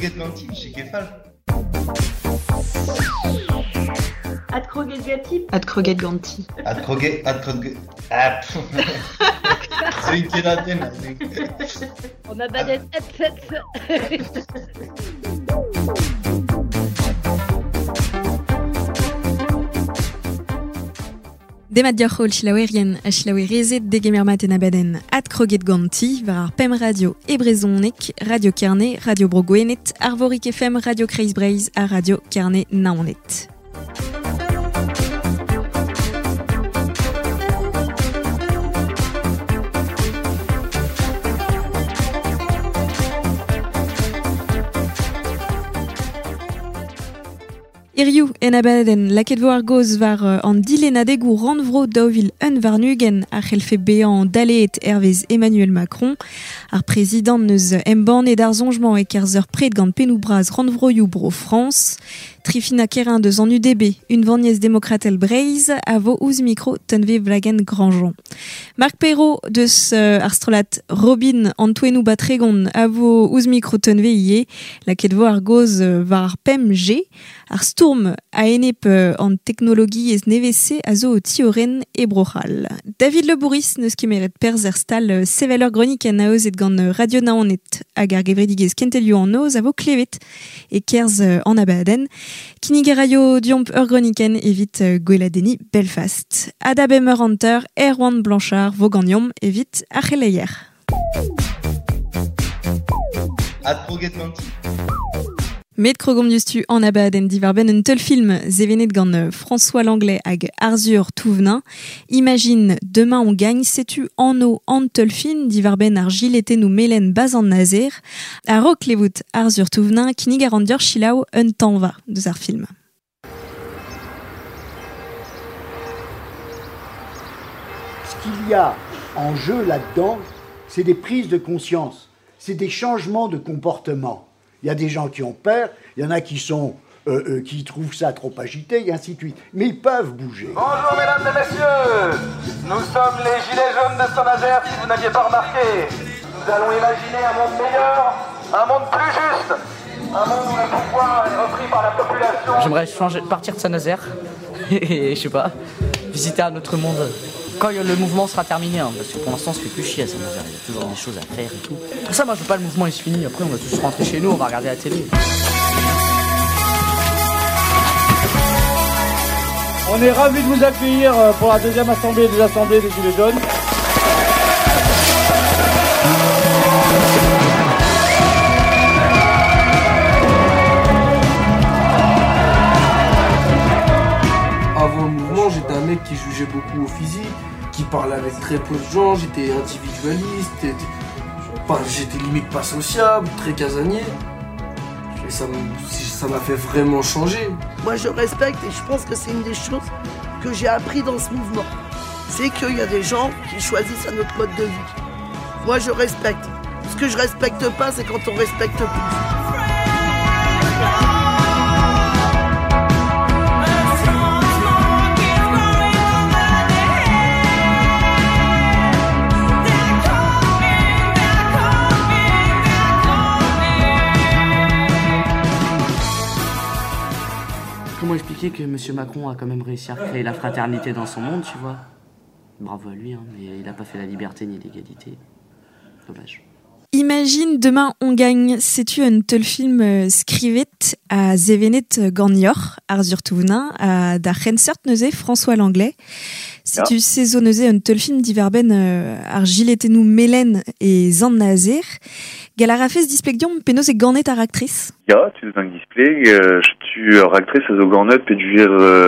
kroget ganti, chez Kefal. Ad kroget ganti. Ad kroget ganti. Ad kroget. Ah, c'est une kératine. On a badet. Demat diarchol chilaouerien a chilaouerezet degemermaten abaden ad kroget ganti var ar pem radio e brezonek, Radio Carnet, Radio Brogouenet, Arvorik FM, Radio Kreis Breiz a Radio Carnet Naonet. Iriou en abaden laket vo ar goz var an dilenadegou randvro daouvil un var nugen ar c'helfe bean daleet Hervez Emmanuel Macron, ar président neus embannet d'ar zonjman e kerzeur pred gant penou braz randvroioù bro France, trifina kerin deus an UDB, une vaniez démocratel Breiz, a vo ouz micro tenve vlagen Grandjean. Marc Perrault deus ar strolat Robin Antouenou Batregon a vo ouz micro tenve ie, laket vo ar goz var ar pem G, ar stourm a enep an technologie ez nevese a zo o tioren e brochal. David Le Bourris neus kemeret perz er stal seveleur groniken a euzet gant Radio Naonet hag ar gevredigez kentelioù an oz a vo klevet e kerz an abaden. Kinnig radio diomp ur groniken evit gweladeni Belfast. Ada bemer anter Erwan Blanchard voganiom evit archeleier. Ad kroget ganti. Met krogom diouztu an abaden divarben un teul film zevenet gant François Langlais hag Arzur Touvenin. Imagine demain on gagne, setu anno an teul film divarben ar giletenou melen baz an nazer. A rok levout Arzur Touvenin kinnig a randior chilaou un temps va deus ar film. Ce qu'il y a en jeu là-dedans, c'est des prises de conscience, c'est des changements de comportement. Il y a des gens qui ont peur, il y en a qui trouvent ça trop agité, et ainsi de suite. Mais ils peuvent bouger. Bonjour mesdames et messieurs, nous sommes les gilets jaunes de Saint-Nazaire, si vous n'aviez pas remarqué. Nous allons imaginer un monde meilleur, un monde plus juste, un monde où le pouvoir est repris par la population. J'aimerais partir de Saint-Nazaire et je sais pas, visiter un autre monde. Quand le mouvement sera terminé, hein, parce que pour l'instant, on se fait plus chier à Saint-Nazaire. Il y a toujours des choses à faire et tout. Pour ça, moi, je veux pas le mouvement, il se finit. Après, on va tous rentrer chez nous, on va regarder la télé. On est ravis de vous accueillir pour la deuxième assemblée des assemblées des Gilets jaunes. Avant le mouvement, j'étais un mec qui jugeait beaucoup au physique, qui parlait avec très peu de gens, j'étais individualiste, j'étais limite pas sociable, très casanier. Et ça m'a fait vraiment changer. Moi je respecte et je pense que c'est une des choses que j'ai appris dans ce mouvement. C'est qu'il y a des gens qui choisissent un autre mode de vie. Moi je respecte. Ce que je respecte pas, c'est quand on respecte plus. Comment expliquer que M. Macron a quand même réussi à créer la fraternité dans son monde, tu vois? Bravo à lui, hein, mais il n'a pas fait la liberté ni l'égalité. Dommage. Imagine demain on gagne, c'est-tu un tel film skrivet à zevenet Ganyor, Arzur Touvenin, à da Rensert neuze François Langlais. Si tu saisonneuze un tel film diverben ar giletenou melen et zan nazer, gal a rafez displegdiom penaos e ganet ar actrice? Ja, tu veux displeg, tu actrice a zo ganet pe duir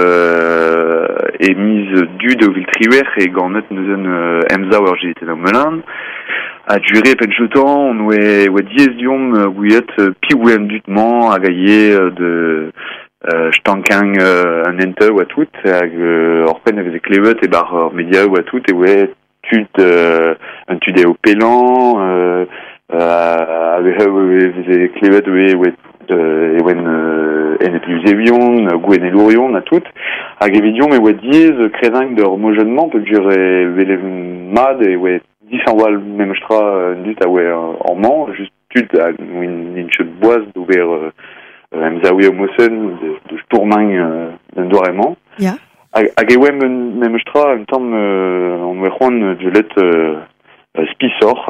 e mise du de vil triwer e ganet neuzen emza war giletenou melen. A duré pen jeton, on oe diez diom gouillet piouem dutman a gaillé de Stanking un ente ou à tout, hag orpen avait des clevet et bar média ou à tout, et ouais, un tudé au pélan, avec des clevet ouais, et wen en plus évion, gouen et lourion, à tout, hag évidion, mais ouais, diez crédingue de homogenement, peut dire, vele mad, et ouais, 10 en voile, même je tra, dut, ah ouais, en man, juste stud une inche boise d'ouvert emzaoué au mossen de stourmang d'un doirement. Ja. Hag e oem même stra un temps on oe c'hoant violet spisor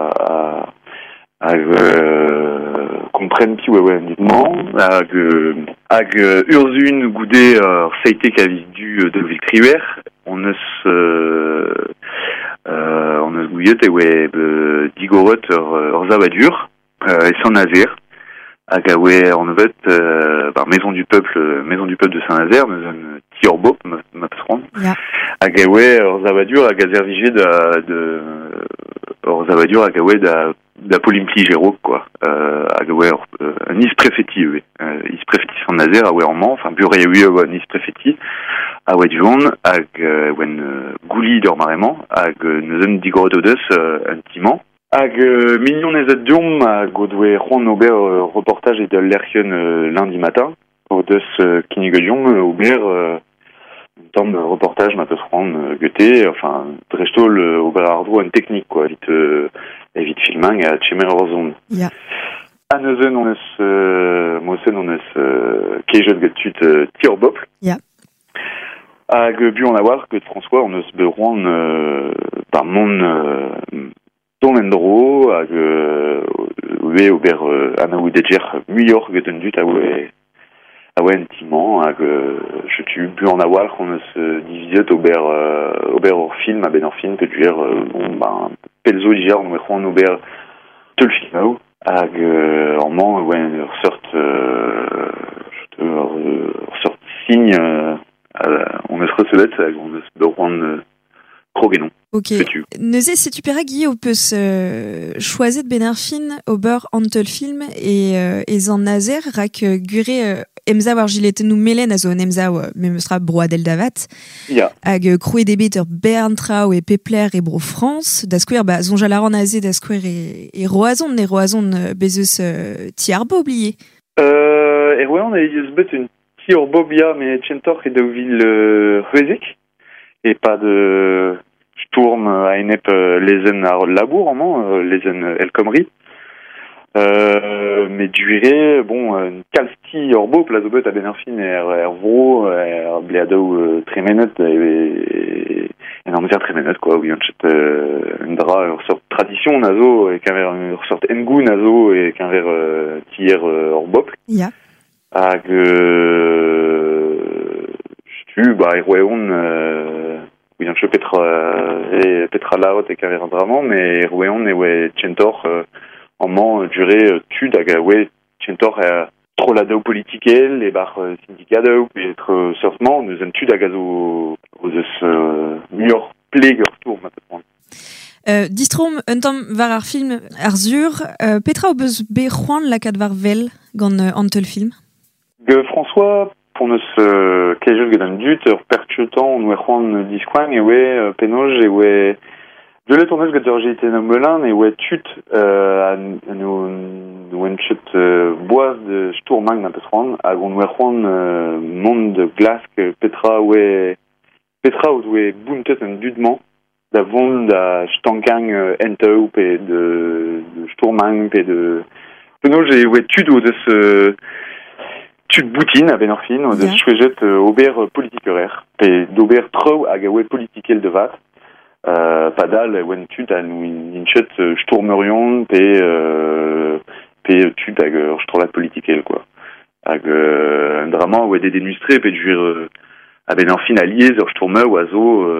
hag kompren pi oe nitman hag urzun goude seite kaviz du de viltriwer on eus gouillet e oe digorot ur zabadur et sans nazer hag a oe en evet maison du peuple de Saint-Nazaire nous un tiorbo ma passeron hag a oe ur zabadur hag a zervige ur zabadur hag a oe da polimpli gero quoi hag a oe un is prefeti is prefeti Saint-Nazaire a oe en man enfin bure un is prefeti a oe duon hag oen gouli d'ur marement hag nous un digorot o deus un timan hag mignon ezet diom hag o doe c'hoant ober reportage et de l'erken lundi matin o deus kinigodion ober tam reportage ma peus c'hoant gete enfin drestol ober ardro un technique quoi vite filming a tchemer ur zon. Ja. Aneuzen on eus mosen on eus kejet get tut tirbopl. Ja. Hag buon a war get François on eus beuroan par mon don endro hag oe ober anaou deger muior get un dut a oe un timan hag je tu buon a war on eus diviset ober ur film a ben ur film peut dire pelzo diger on eus c'hoant ober teul filmao hag en man ur sort signe on eus recelet hag on eus beuroan krogenon. Ok. Neuze, setu pera gi o peus choiset ben ar fin ober antel film et zan nazer rak gure emza war giletenou melen a zo an emza me meustra broadel davat. Ja. Hag kroe debet ur Berntrau e Pepler e bro France da skouer zonja laran aze da skouer e roazon bezeus ti arbo oublié. E roazon a eus bet un ti arbo bia me tchentor e daou vil Rezek et pas de Sturm a enep lezen ar labour en man lezen elkomri mais duré bon kalsti orbo plazo bet a ben ar fin vro bleadou tremenet en amzer tremenet quoi oui un dra ur sort tradition nazo et qu'un ver ur sort engou nazo et qu'un ver tier orbopl ja hag stu e roeon Biancho Petra Laot et Caver Draman, mais Rouéon et ouais Chentor en man duré tud hag ouais Chentor trop la dao politiquel les bar syndicat dao et être surfement nous un tud hag aux meilleur plague retour maintenant. Distrom un tam var ar film Arzur Petra obeus be c'hoant lakad var vel gant antel film. François on eus kejet gant an dut ur pertutan on oe c'hoant diskoan e oe penoj e oe violet on eus gant ur jeten am melan e oe tut an oen tut boaz de stourmang ma peus c'hoant hag on oe c'hoant mont de glask Petra oe bountet an dudman da vont da stankang entou pe de stourmang pe de penoj e oe tut o deus tud boutine a ben ar fin, de chouejet ober politikerer. Pe d'ober treu hag a oe politikel de vat. Padal oen tud an inchet stourmerion pe tud hag ur strolat politikel, quoi. Hag un drama oe de denustre pe duir a ben ar fin a liez ur stourmeur oazo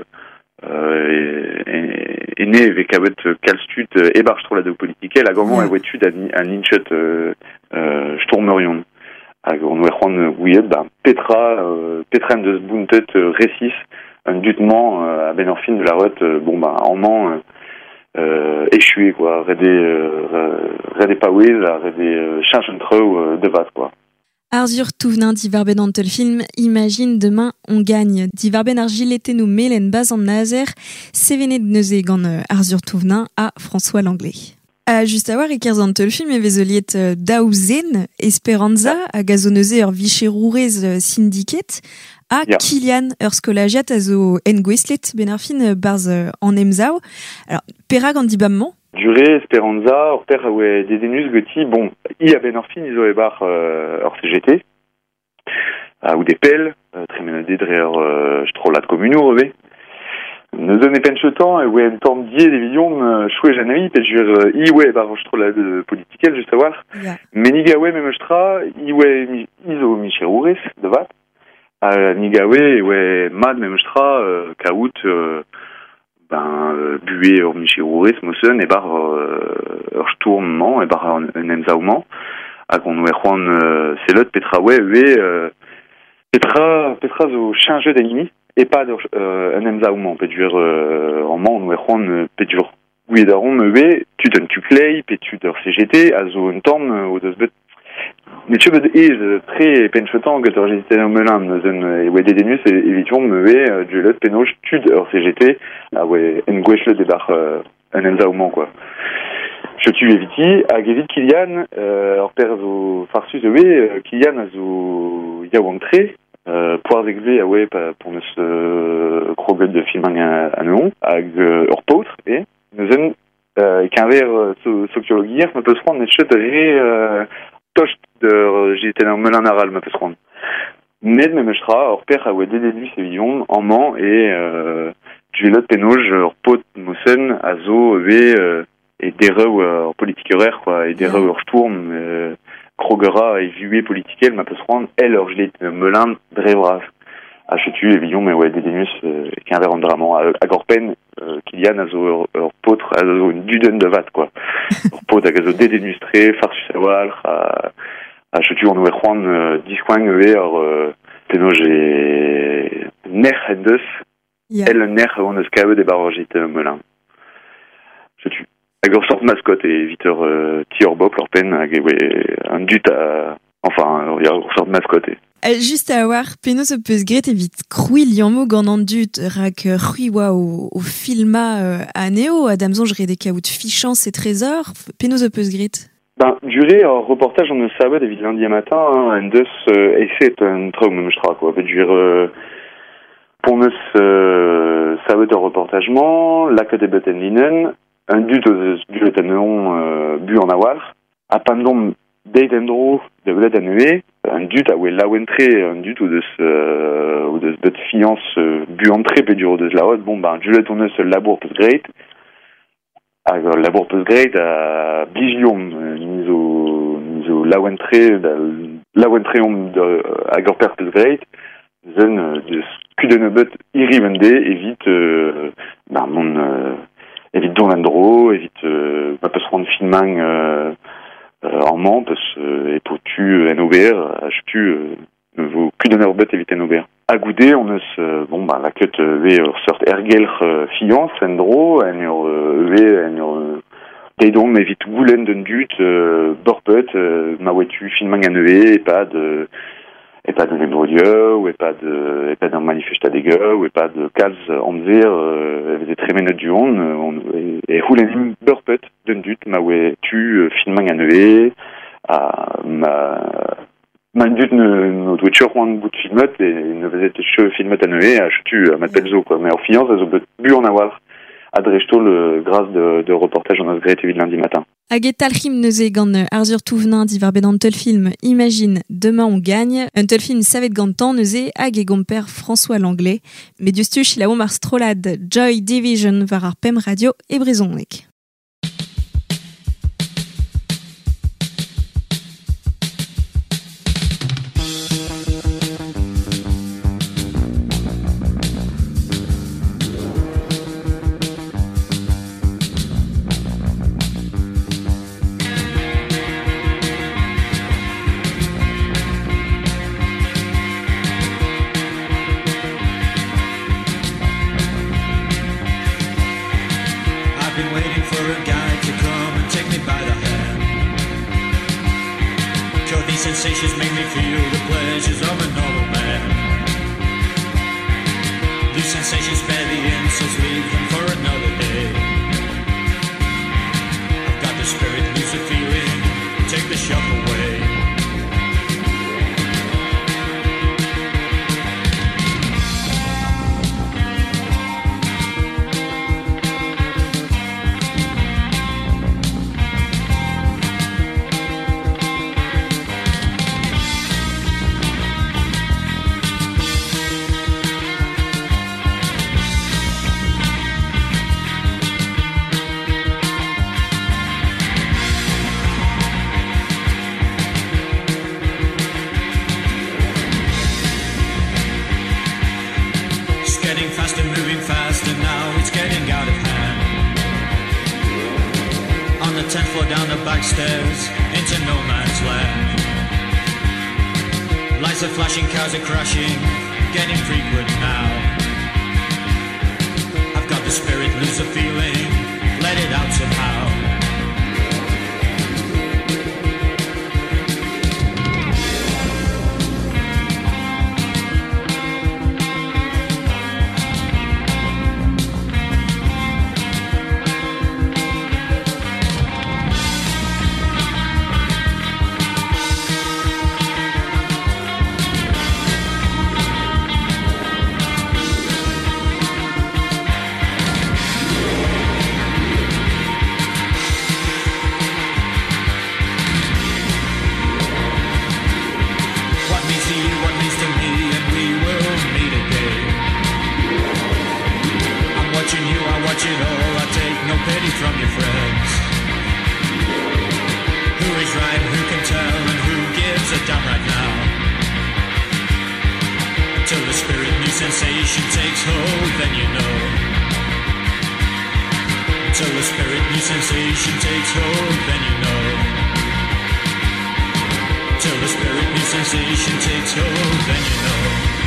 ene ve kavet kalstut ebar strolat de politikel hag an oe tud an inchet stourmerion. Hag on oe c'hoant gouillet Petra en deus bountet resis un dutman a ben ar fin de la route en man échué quoi rede paouez rede chanch un treu de vat quoi. Arzur touvenin divarben antel film Imagine demain on gagne divarben ar giletenou melen baz an nazer sevenet neuze gant Arzur touvenin a François Langlais. Just a war e kerz an teul film e vezoliet daouzen Esperanza a gazoneuze ur vicherourez syndiket a Kilian ur skolagiat a zo en gweslet ben ar fin barz an emzao. Alors, pera gant dibamman Duré, Esperanza, hor per ouais dedenus goti, bon, I a ben orfin iso e bar hor CGT, ou des pelles, très menadé dre strolat communaux, rebe. Ne donne penchetan, ouais, une forme d'y des vidéos, choué janami, peut dire, I ouais, bar strolat politiquel, juste à voir. Meniga ouais, même stra, I ouais, iso micheroures, de vat. Nigawe, ouais, mad, même stra, kaout, bué or micheroures, mossen, et bar, sturmement, et bar un emzaoument, à qu'on ouais, Juan, c'est l'autre, Petra, ouais, Petra, zo change d'ennemi, et pas un emzaoument, peut dire, en man, ouais, Juan, peut dire, oui, d'aron, ouais, tu donnes tu clay, peut tu donnes CGT, à zo un temps, au deux bêtes. Mais tu veux dire, très penchetant, que tu as j'étais dans Melun, ouais, des denus, évitions, mais, du lot, pénoche, tu donnes CGT, ah ouais, en gouèche le débar, un emzaoument, quoi. Je tue éviti, à Gevit Kylian, hors père zo farsus, ouais, Kylian a zo yawantré, poire d'exé, ouais, pour ne kroguet de film à neon, à hors poutre, et, nous avons, qu'un verre sociologie, me peut se prendre, mais je te toche de j'étais dans Melun Aral, me peut se prendre. Ned me mechtra, hors père, ouais, des débuts, c'est vision, en man, et, du lot pénoge, hors pot, mossen, à zo, et des reux politique horaire, quoi, et des reux hors tourne, Krogera et vieux politique, ma peut se rendre, elle, hors gelé, Melun, drevras. À Chetu, évidemment, mais ouais, des denus, qu'un verre en dramant, à Gorpen, Kylian, à zo, hors potre, à zo, une duden de vat, quoi. Hors potre, à zo, des denus très, farsus à walr, à Chetu, on oué Juan, discoing, hors, teno, j'ai, ner hendes, elle, ner, on ne scabe des barragit, Melun. Chetu. Agor sorte mascotte et viteur Tiorbop leur peine un dut à enfin il y a une sorte de mascotte. Juste à voir, Peno se peut se grete vite crouil liamo gandant dut rak ruiwa au filma à Néo à Damson je des caout fichant ses trésors Peno se peut se grete. Ben duré un reportage on ne savait des lundi matin un deux et c'est un traum même stra quoi veut dire pour nous savait un reportagement la que des Bettenlinen un dut du étanon bu en awar à pandom d'Eidendro de Bled Annué un dut à la wentré un dut ou de fiance bu entrée peut dire de la haute bon ben du on se labour plus great à labour plus great à bigium miso la wentré de à gorper plus great zen de cudenebet irrivende évite ben mon évite Donlandro, évite peut se rendre filmang en man, parce et pour tu NOBR, achetu vos cudenerbet évite NOBR. À Goudé, on se bon bah la quête sorte ergelr fiance Endro, Teidom évite Goulen d'un dut borpet ma wetu filmang et pas de Nembrodieu, ou pas d'un manifeste à dégâts, ou pas de Kaz Amzir, des très ménotes du on et Houlenim Burpet, d'un dut, ma ouais, tu, filmang à neué, ma dut ne doit être un bout de filmet, et ne faisait que filmet à neué, à tu, à ma pelzo, quoi, mais en fiance, elles ont bu en avoir. Adresto le grâce de reportage en Osgrete lundi matin. Hag talchim neuze gant arzur touvnin divarbe dans tel film Imagine, demain on gagne. Un tel film savet gantan neuze hag e gomper François Langlais. Mais justuch il a mar strolad Joy Division var ar pem radio e brezonnek. Sensations make me feel the pleasures of a normal man. These sensations spare the insults, leave them for another day. I've got the spirit, lose the feeling, take the shock away. and fall down the back stairs into no man's land. Lights are flashing, cars are crashing, getting frequent now. I've got the spirit, lose the feeling, let it out somehow. Sensation takes hold, then you know. Till the spirit new sensation takes hold, then you know. Till the spirit new sensation takes hold, then you know.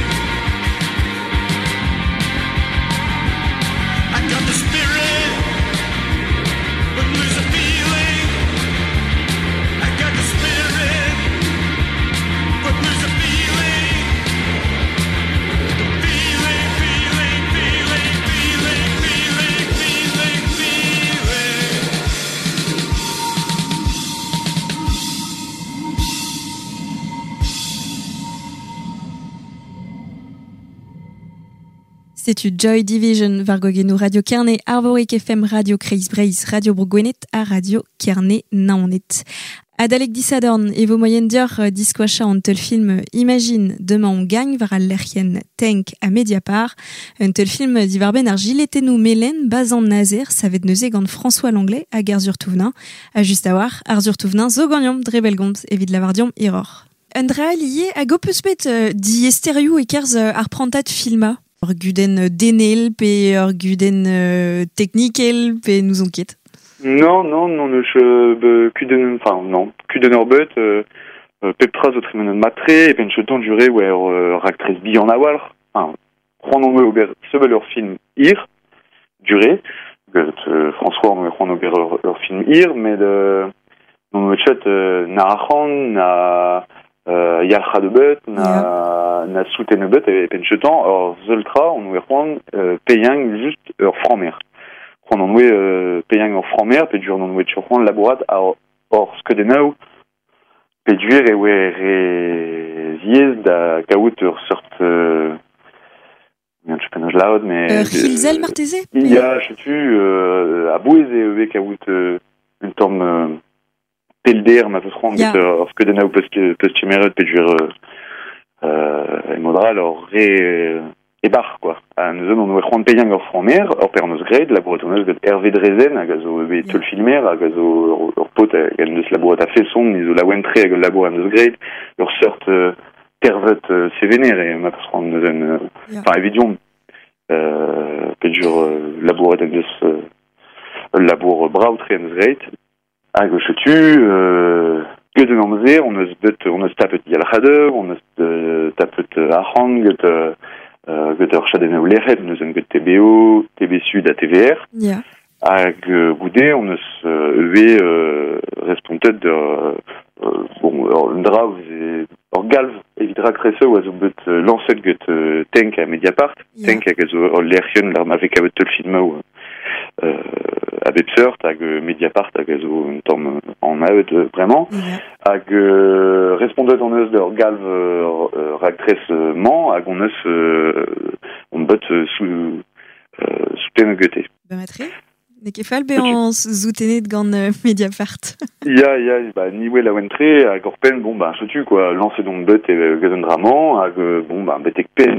I got the spirit, but lose the feeling. I got the spirit, but lose the feeling. C'est Joy Division, Vargogenu Radio Kerne, Arvorik FM Radio Kreis Breis, Radio Bourgoinet, à Radio Kerne Naonet. Adalek Dissadorn, Evo Moyen Dior, Disquacha en tel film Imagine, demain on gagne, var l'erchen Tank à Mediapart. Un tel film d'Ivarben ar Giletenou Mélène, Bazan Nazer, savet neuzeg en François Langlais, à Garzur Touvenin, à juste à war, Arzur Touvenin, Zogonium, Drebelgomz, Evid Lavardium, Iror. Andra lié à Gopusmet, di Esteriou et Kerz arprantat filma. Guden denel, pe guden technikel, pe nous enquête. Non, kuden orbet, peptraz au trimenon matre, et pen chetan duré, ouais, ractrice bi en awal, Juan Onwe ober sebel leur film ir, duré, François Onwe Juan ober leur film ir, mais non me chat narachan, na yalcha de bet, na souten bet, et pen chetan, or zoltra, on ouvre Juan, payang juste leur franc-mer. Juan Onwe payang en franc-mer, pe dur Onwe Juan laborat, or skedenau, pe dur e were ziez da kaout ur sort je pense laud, mais Hilzel Marteze. Il y a, je tu à Bouez et kaout une tombe pelder ma peut rendre or skedenau post-chimeret pe dur modra alors et bar quoi. Nous avons nous rendre payant en franc-mer, or per nos grade, la bretonneuse de Hervé Drezen, à gazo tout le filmer, à gazo leur pote, elle ne se labourait à fait son, ils ont la wentré à labourer à nos grade, leur sorte tervet sévénère et ma peut rendre nous enfin évidemment que dur labourer à nos labour brautré à nos grade, à gauche tu que de nommer, on ne se tape yalchade, on ne se tape ahang, Götter Chadenau Leret, nous avons TBO, TB Sud à TVR. Ag Goudé, on ne se responsable de bon, Drave et Galv, évitera Cresseux, ou à Zubut lancet Göt Tank à Mediapart, Tank à Gazo Lerchen, avec avec tout le film à Bepsert, ag Mediapart, à Gazo une tombe en aide vraiment, ag respondait en eus de Galv ractressement, ag on eus on botte sous Tank Göté. Nekefal be en zoutenet gant Mediapart. Ya, bah, niwe la wentre, à Gorpen, bon, bah, je tue, quoi, lancer donc but et gazondrament, à bon, bah, betek pen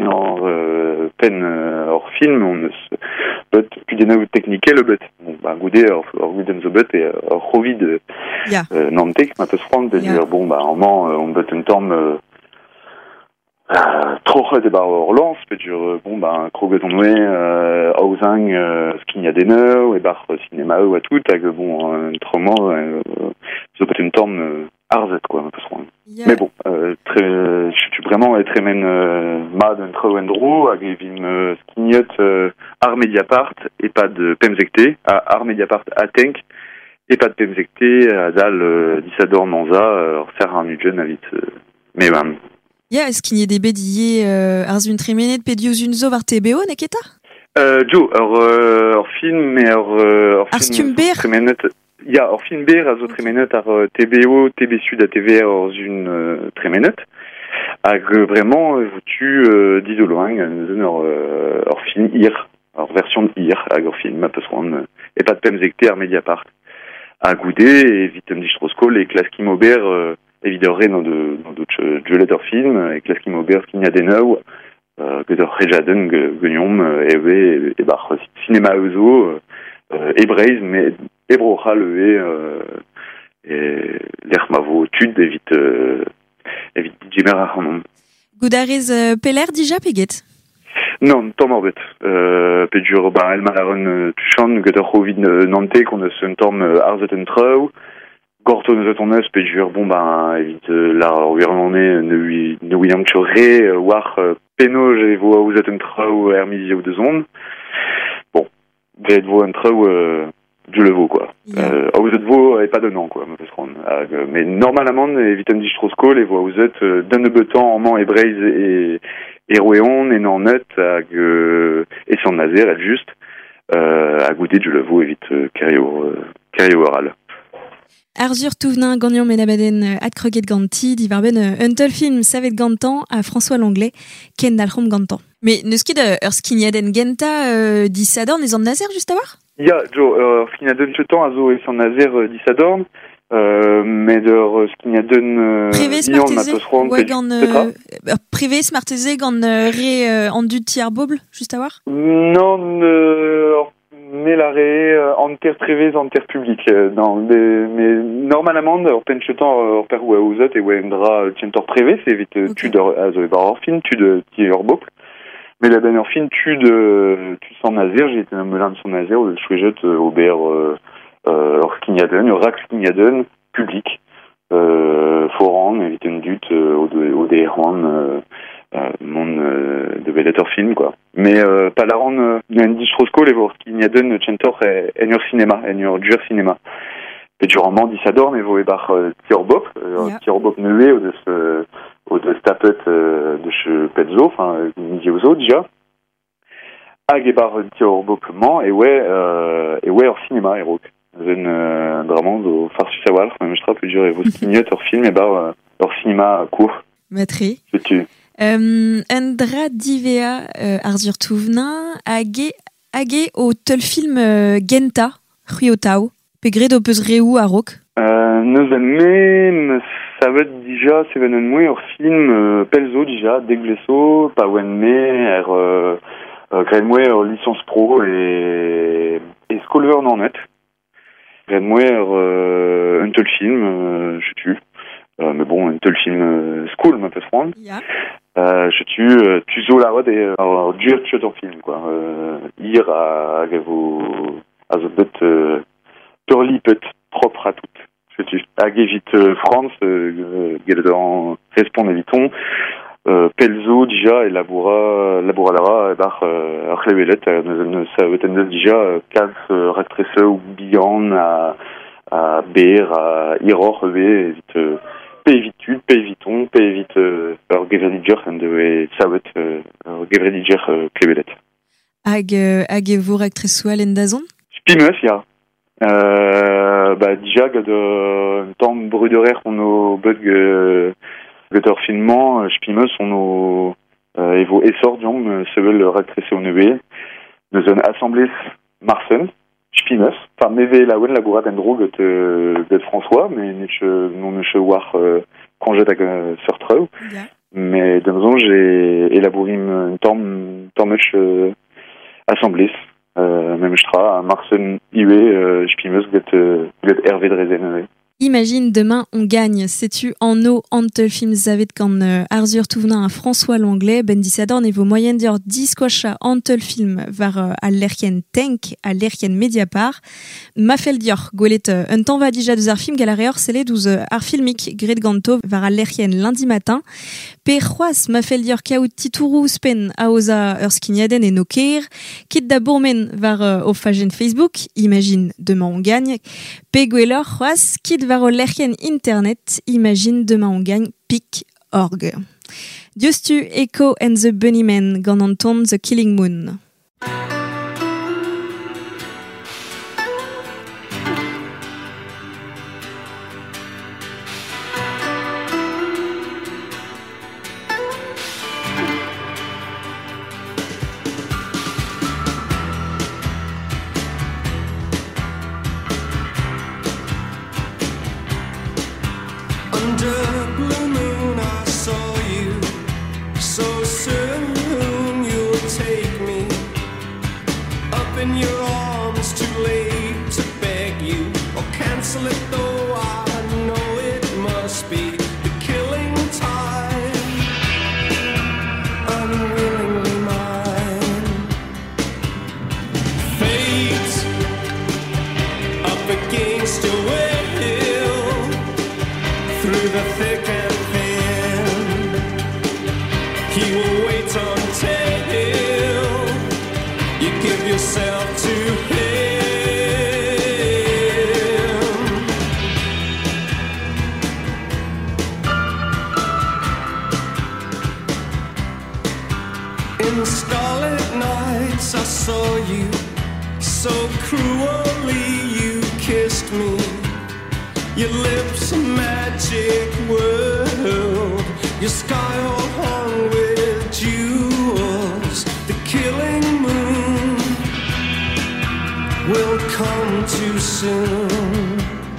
hors film, on se, but, puis des nouveaux techniques, le but. Bon, bah, goudé, hors goudem the but et hors rovid, nantek, ma peut se prendre, de dire, bon, bah, on but une tombe, Troche de bar Orlans, peut-être bon ben Krogetonwe, Ausang, Skignadene, et bar cinéma ou à tout, avec bon autrement, ça peut être une torme arzet quoi, un peu trop. Yeah. Mais bon, je suis vraiment très men mad un trop endro, avec une skignot art Mediapart et pas de Pemzekte, art Mediapart à Tank et pas de Pemzekte à Dal Dissador Manza, faire un jeune à vite, mais ben. Ja, est-ce qu'il y a des bédiers arzun tremenet pedius unzo var TBO, neketa? Joe, film, mais film tremenet, ja, film ber, azo tremenet ar TBO, TB Sud à TVR une tremenet, hag vraiment, tu d'idoloing, or film ir, or version ir, hag or film, ma peusron, et pas de Pemzekte ar Mediapart, à Goudé, et vitem distroskol, et Klaski Maubert, évidemment dans d'autres jeux de film et Klaski Maubert qui n'y a des nœuds que de Rejaden Gugnum et bar cinéma euzo et Braise mais Ebrocha le et l'Ermavo tude évite Jimer Arnon. Goudarez Peller déjà peget? Non, Tom Orbet. Pédur El Malaron Tuchan que de Rovid Nantes qu'on a ce Tom Arzeten Trau. Gorton Zotones, péjur, bon ben évite là environnement ne William Choré, war Pénoge et voix vous êtes un trou Hermisia ou deux ondes. Bon, vous êtes vous un trou du leveau quoi. Vous êtes vous et pas de nom quoi, mais normalement évite un distrosko les voix vous êtes d'un beton en man et braise et rouéon et non net et son nazer est juste à goûter du leveau évite carrière orale. Arzur Touvenin Gagnon Menabaden at Kroget Ganti d'Ivarben Untel Film Savet Gantan à François Langlais Ken Dalhom Gantan. Mais ne ski de Erskiniaden Genta d'Issadorn et Zand Nazer juste à voir? Ja, Joe, Erskiniaden Chetan Azo et Zand Nazer d'Issadorn, mais de Erskiniaden Privé smartese ouais gant privé smartese gant ré en du tiers boble juste à voir? Non, mais l'arrêt en terre privée, en terre publique. Mais normalement, en penchetant, en père ou à ouzet et ouendra tientor privé, c'est vite tu de hors film, tu de tiers boucle. Mais la dernière film, tu sans nazir, j'ai été un melin de son nazir, ou le chouéjet au ber, hors Skignaden, au rack Skignaden, public, foran, éviter une dute, au DR1, monde de Bellator film quoi mais pas la rendre une distrosko les voir qu'il y a deux Chentor et Enur cinéma Enur dur cinéma et durement Dissador mais vous bar Tiorbop Tiorbop neué au de stapet de chez Pezzo enfin Diozo déjà Agebar Tiorbopement et ouais hors cinéma héros vraiment au farci savoir même je trouve peut dire vos clignotes hors film et bar hors cinéma court Matri tu Andra Divea Arzur Touvenin Age au tel film Genta Ruiotao Pegred au peus Réou à Rock Nous aimons ça va déjà c'est venu moi hors film Pelzo déjà Deglesso Pawenme Grenmouer licence pro et Scolver non net Grenmouer un tel film je tue mais bon un tel film school ma peu franc je tue tu zo la rod et dur tu ton film quoi ir à vous à the but turly put propre à tout je tue à vite France dans répondre éviton Pelzo déjà et Laboura Lara et bar Arlevelet nous ça veut dire déjà casse rectresse ou Bian à Ber à Iror vite Pévitude, Péviton, Pévite, Gevrediger, et Savet, Gevrediger, Clevelet. Hag vous rectressoal en dazon? Spimus, ja. Déjà, un temps bruderer, on a bug, gutter finement, Spimus, on a, et vos essors, dions, se veulent rectresser au nevé, de zone assemblée Marsen, Spimus, enfin, mévé la wen la bourrade en drogue de François, mais non ne war congé à Surtreu. Mais de maison, j'ai élaboré une tormech assemblée, même je tra, à Marsen Iwe, Spimus, get Hervé de Rézen. Imagine demain on gagne. Sais-tu en no antel film zavet kan Arzur touvna un François Langlais ben dissador nevo moyen dior disquasha antel film var à l'erkien tank à l'erkien Mediapart. Mafel dior golet un temps va déjà deux film galareor sele douze art filmique gred ganto var à l'erkien lundi matin. Pe c'hoaz mafel dior kaout titourou spen aoza urskiniaden et noker. Kit da bourmen var au fagen Facebook. Imagine demain on gagne. Pe gwelor c'hoaz kit var au l'erkien internet. Imagine demain on gagne pic.org. Diostu Echo and the Bunnymen gant an ton The Killing Moon. Under blue moon I saw you. So soon you'll take me up in your arms, too late to beg you or cancel it, though I know it must be the killing time. Unwillingly mine. Fate up against your will. Through the thick and thin, he will wait until you give yourself to him. In starlit nights I saw you, so cruelly you kissed me. Your lips a magic world, your sky all hung with jewels. The killing moon will come too soon.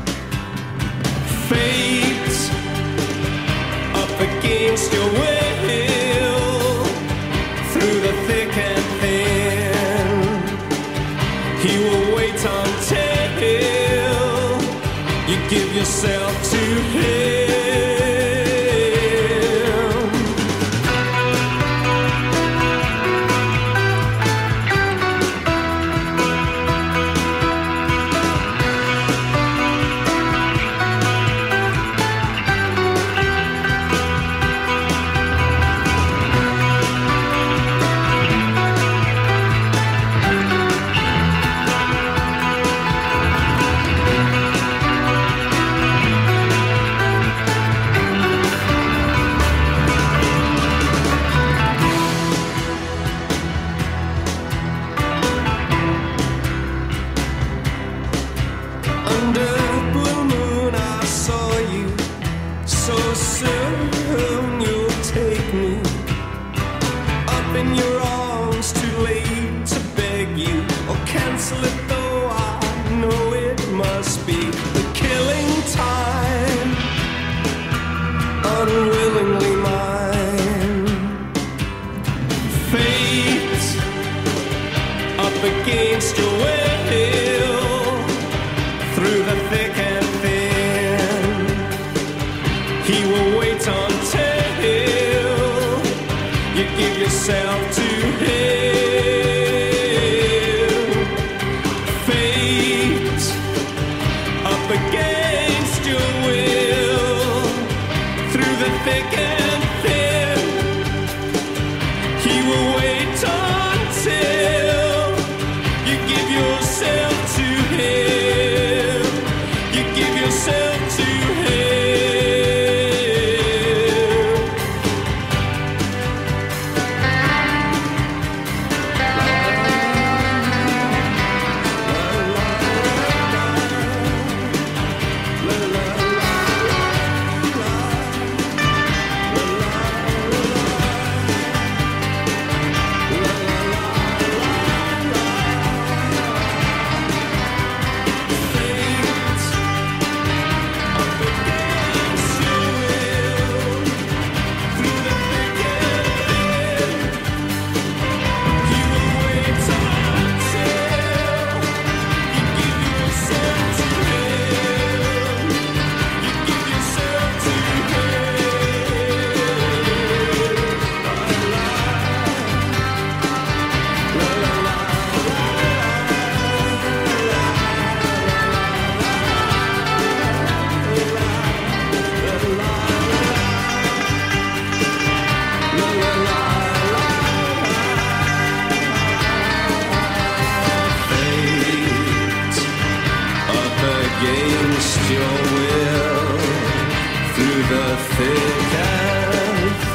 Fate up against your will, through the thick and thin, he will wait until you give yourself to him.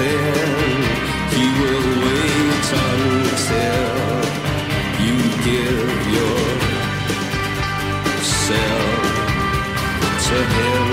nothing. He will wait until you give yourself to him.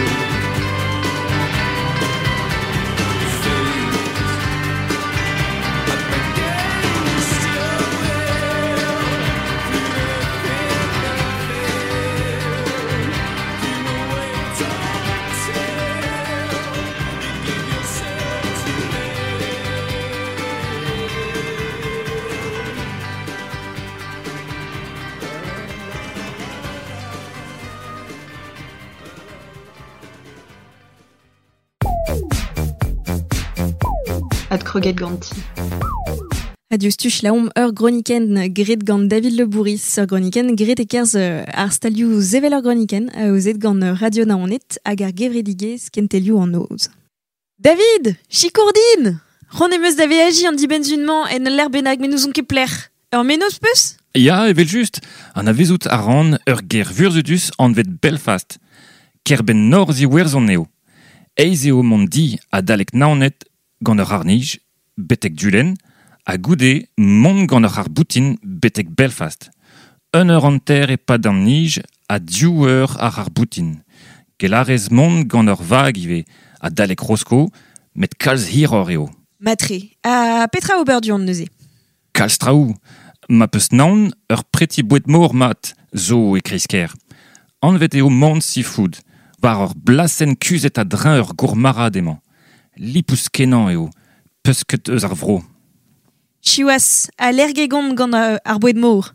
Ad kroget ganti. Adieu stuch laom groniken gret gant David Le Bourris groniken gret ekerz ar stalioù zevel groniken a ouzet gant Radio Naonet hag ar gevredigez kentelioù an oz. David, chikourdin! Ron emeus da veaji an dibensunman en l'er benag men ouzon ket pler. Menos peus? Ja, evel just. An a vezout a ran ur ger vurzudus an vet Belfast. Ker ben nor zi werzon eo. Eiz eo mont di a dalek Naonet gant ur arnij, betek Dulen, a goude mont gant ur ar boutin betek Belfast. Un eur an ter e pad an nij a diou eur ar boutin. Gelarez mont gant ur vag ive a dalek rosko, met kalz hiror eo. Matre, a petra ober du an neuze. Kalz traoù, ma peus naon ur preti bouet mor mat, zo e krisker. An vet eo mont seafood, war ur blasen kuzet a drin ur gourmarad emañ. Lipous kenan eo, peus ket eus ar vro. Chiwas, a lergegont gant ar boued mor.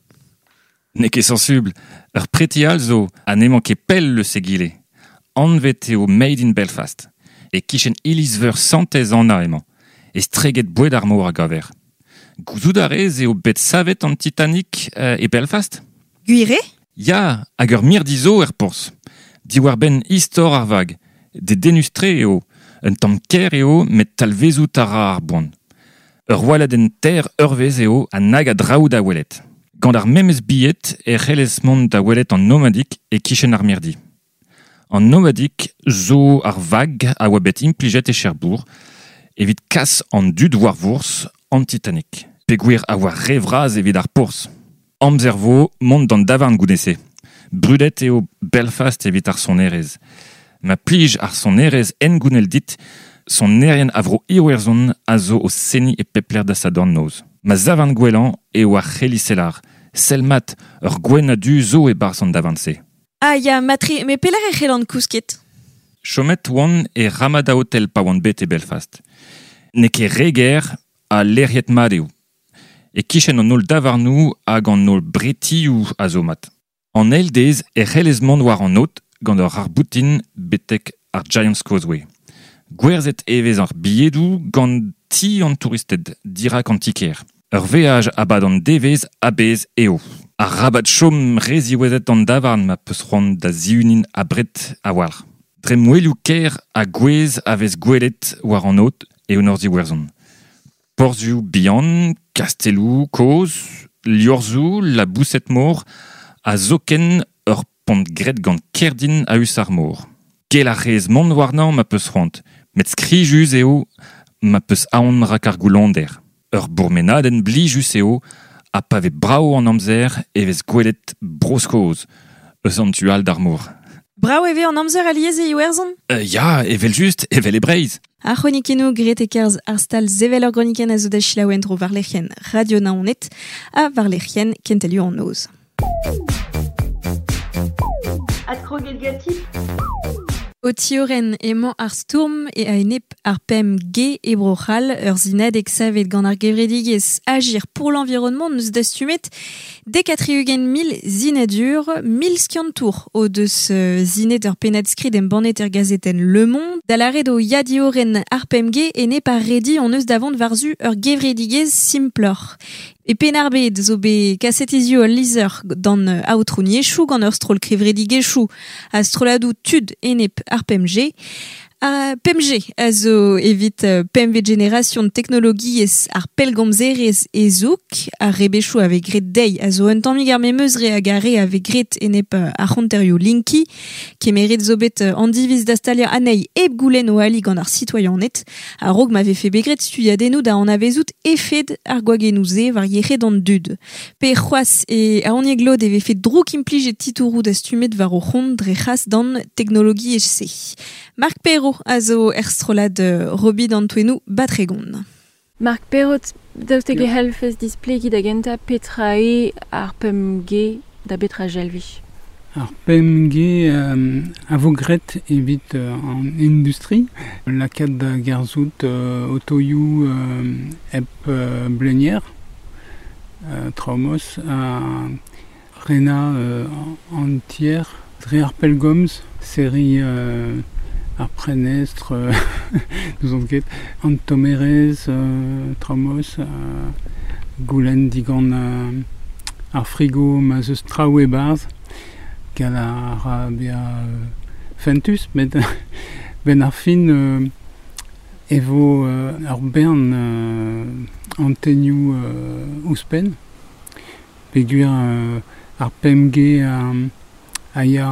Ne ket sensible, ur preti al zo a neman ket pell le segile. An vet eo made in Belfast. E kichen iliz veur santez an a emañ. E streget boued ar mor a gaver. Gouzout a rez eo bet savet an Titanic e Belfast? Guire? Ya, hag ur mirdi zo er porzh. Diwar ben istor ar vag. De denustre eo, un tamm ker eo met talvezout a ra ar boan. Ur walad en ter urvez eo a nag a draoù da welet. Gant ar memes billet e c'hellez mont da welet an nomadik e kichen ar mirdi. An nomadik zo ar vag a oa bet implijet e Cherbourg, evit kas an dud war vours an Titanic. Peguer a oa revraz evit ar porzh. Amzervo mont d'an davarn gounese. Brudet eo Belfast evit ar son erez. Ma plij ar son erez en gounel dit, son erien avro iwerzon a zo o seni e pepler da sa dorn noz. Ma zavarn gwelan eo ar c'heliselar. Selmat ur gwen a du zo e bar son davanse. Ah ya, matre, me pelar e c'hellan kousket? Chomet oan e Ramada Hotel pa oan bet e Belfast. Ne ket reger a leriet mat eo. E kichen an ol davarnou hag an ol bretiou a zo mat. An eldez e c'hellez mont war an not gant ur ar boutin betek ar Giant's Causeway. Gwerzet evez ar billedou gant ti an touristed dirak antiker. Ur veaj abad an devez abez eo. Ar rabat chom reziwezet an davarn ma peus ron da ziunin a bret a war. Dre mouelioù ker a gwez avez gwelet war an not eo nor ziwerzon. Porzioù bihan, kastelou, koz, liorzou, la bousset mor, a zoken ur pont gret gant kerdin a us ar mor. Gel a rez mont warnan ma peus ront, met skrijus eo ma peus aon rak ar goulander. Ur bourmenadenn blijus eo a pave brao an amzer evez gwelet broskoz, eus an tu al d'ar mor. Brao eve an amzer aliez e iwerzon? Ya, evel just, evel e breiz. Ar c'hronikeno gret e kerz ar stal zevel ur groniken a zo da chilaouen dro varlec'hen Radio Naonet a varlec'hen kentelioù an oz. Ad kroget gatip. O tioren emañ ar stourm e a enep ar pem ge e brochal ur zinadeg savet gant ar gevredigez agir pour l'environnement neus da stumet dekatriugen 1000 zinadur, 1000 skiantour o deus zinet ur penad skrid en banet er gazeten Le Monde. Da la red o yadioren ar pem ge enep ar redi an eus davant varzu ur gevredigez simplor. E penarbet zo be kasetizio al lizer dan aoutroun yechou gant ur strol krevredigechou a stroladou tud enep ar pem ge A PMG, also evit PMV Generation Technologies ar pelgomzerez ezuk, a rebechou avec gret dei, also un tammig ar memezre a gare avec gret enep ar honterio linki, kemeret zo bet an diviz d'astalia anei eb goulen o ali gant ar citoyennet, a rog m'ave fait begret studiadennou da an avezout efed ar gwagenouze var yechet an dud. Pe c'hoaz e a an eglod eve fet drouk implije titourou da stumet var o c'hont drechas dan teknologi HC. Marc Perrault, also erstrolad Roby d'Antouenou Batregon. Marc Perrault, daouteg e helfez displegi da genta petrae ar PMG da betra gelvi. Ar PMG a vo gret evit an industri. Lakad da gerzout otoioù ep blenier, traumos, a rena antier, dre ar pelgomz, seri ar prenestre, nous on ket antomerez, traumos, goulen digant ar frigo ma zeus traoù barz, gal ar bea fentus, met ben ar fin evo ar bern antenioù ouspen, peguer ar PMG a ya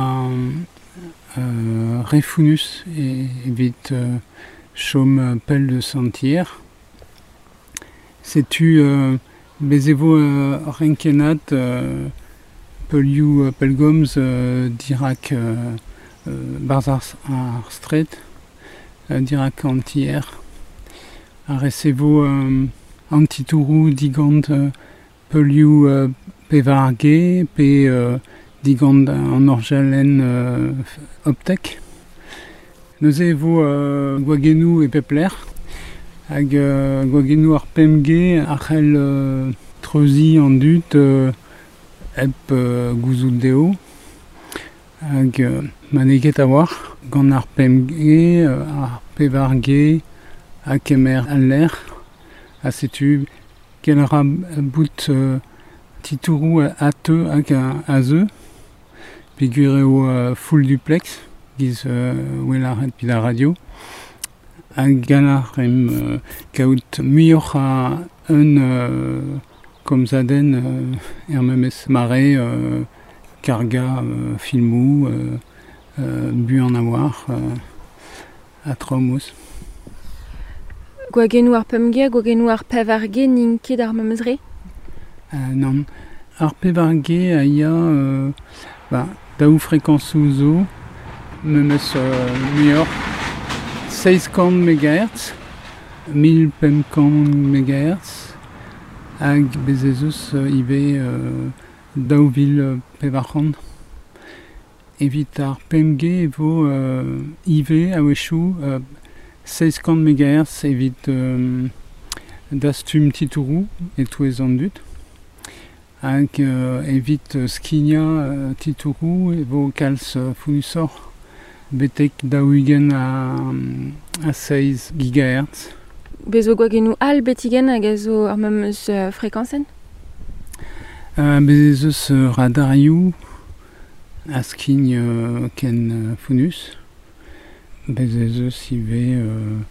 refunus evit chom pel de sentier. Setu bezevo renkenat pelioù pelgomz dirak barz ar stret, dirak antier. A resevo antitourou digant pelioù pevarge pe digant an orjalen optek. Neuze vo gwagenou e pepler, hag gwagenou ar PMG arc'hel treuzi an dut ep gouzout deo, hag maneget a war gant ar PMG, ar pevarge a kemer al ler, a setu kel ra bout titourou a teu hag a zeu, pegur eo full duplex, giz wellaret pid a radio, hag galar kaout muioc'h a un komzaden memes mare, karga filmou, bu an a war, a traumos. Gwagenou ar PMG, gwagenou ar pevarge ninket ar memezre? Non, ar pevarge a ya daou frekansou zo, memes muioc'h 600 MHz, 1500 MHz, hag bezezus ive daouvil pevarc'hant. Evit ar PMG evo ive a wechou 600 MHz evit da stum titourou e touez an dut. Hag evit skinia titourou evo kalz funusor betek daouigen a 16 GHz. Bezo gwagenou al betigen hag a zo ar memeus frekansen? Bezezus radarioù a skign ken funus. Bezezus ive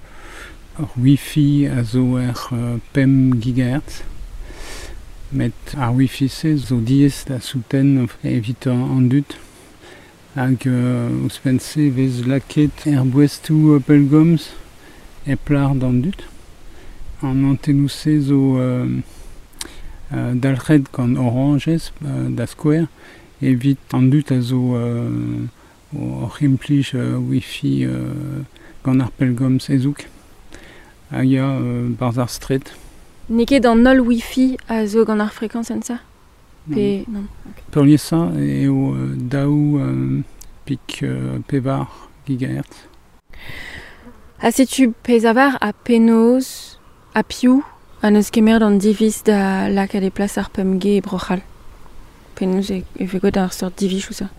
Wi-Fi a zo pem GHz. Met ar Wi-Fi se zo diez da souten evit an dut. Hag ouspense vez laket bouestou pelgomz e plar d'an dut. An antennou se zo dalc'het gant orangez da square evit an dut a zo rimplij Wi-Fi gant ar pelgomz ezouk. Hag ya barz ar stret. Neket an nol Wi-Fi a zo gant ar frekansen sa? Pe non. Peurliesa eo daou pik pevar gigahertz. Ha setu pez avar a penoz, a piou, an eus kemer d'an diviz da lak a deplas ar PMG e brochal. Penoz e vegot ar sort diviz ou sa?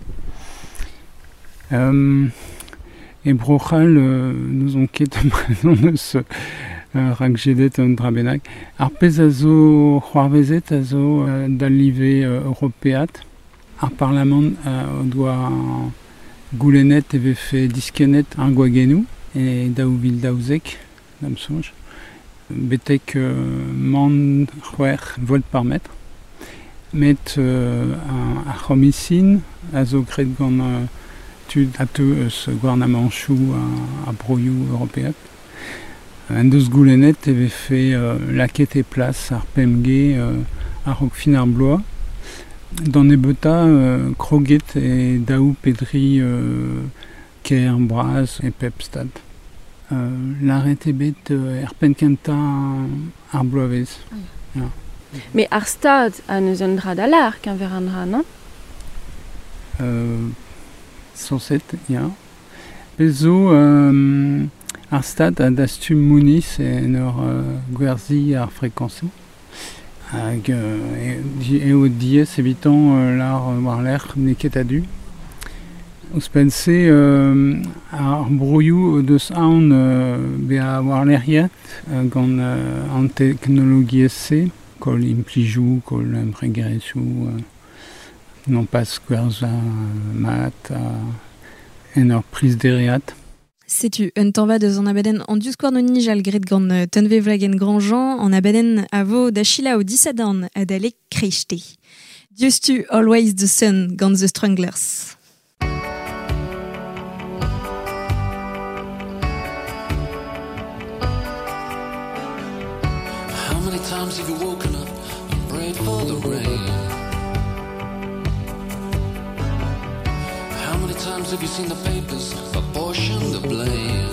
E brochal nous on ket prezon eus rak jedet un drabenak. Ar pez a zo c'hoarvezet a zo dal live europeat. Ar parlament doa goulenet eve fe diskenet ar gwagenou. et daouvil daouzek, d'amsonge. Betek man c'hwer volt par mètre. Met a chomicine, a zo gret gant tud a teu eus gouvernementchou a broioù européat. Un deus goulennet eve fait laket e plas ar PMG a rog fin ar bloa. Dans e beta kroget e daou pedri ker, braz e pepstad. L'arret ebet er penkenta ar bloavez. Ja. Mais ar stad a neus un dra da lar qu'un ver an dra, non? Soset, ja. Pezo ar stad a dastu mouniz en ur gwerzi ar frekansio. Hag eo diez evitant l'ar war l'er neket a du. Ouspense ar broioù deus aon be a war l'eriat gant an teknologi esse, kol implijou, kol embregerezou, non pas gwerza mat en ur priz deriat. Setu un tañva deus an abadenn an diouzh-skouarn o nijal gret gant tenve vlagen Granjean an abadenn a vo da chila o disadan a da lek krechte. Diouzh-tu Always the Sun gant The Stranglers. How many times have you woken up and prayed for the rain? How many times have you seen the papers apportion the blame?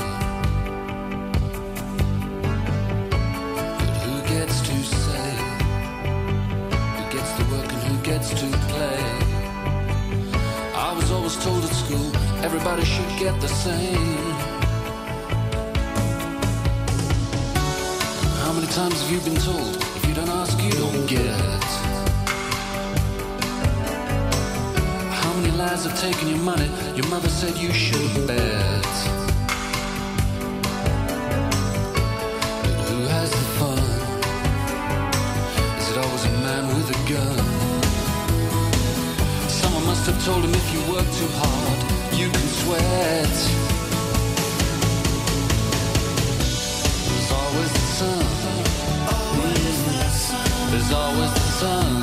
But who gets to say? Who gets to work and who gets to play? I was always told at school everybody should get the same. How many times have you been told if you don't ask you don't get? How many lies have taken your money? Your mother said you shouldn't bet. But who has the fun? Is it always a man with a gun? Someone must have told him if you work too hard, you can sweat. There's always the sun. There's always the sun.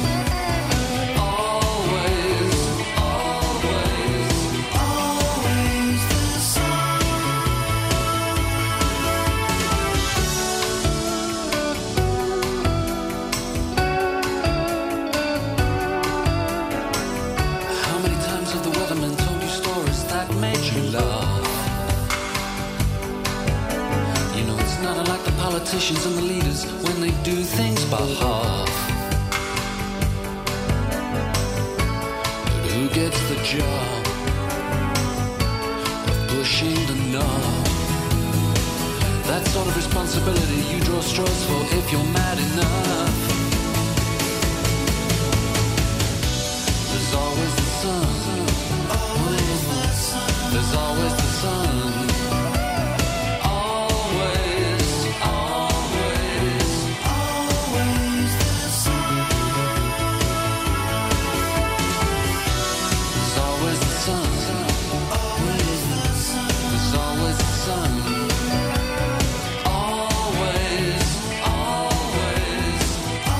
Politicians and the leaders when they do things by half. But who gets the job of pushing the knob? That sort of responsibility you draw straws for if you're mad enough. There's always the sun. There's always the sun. Always, always,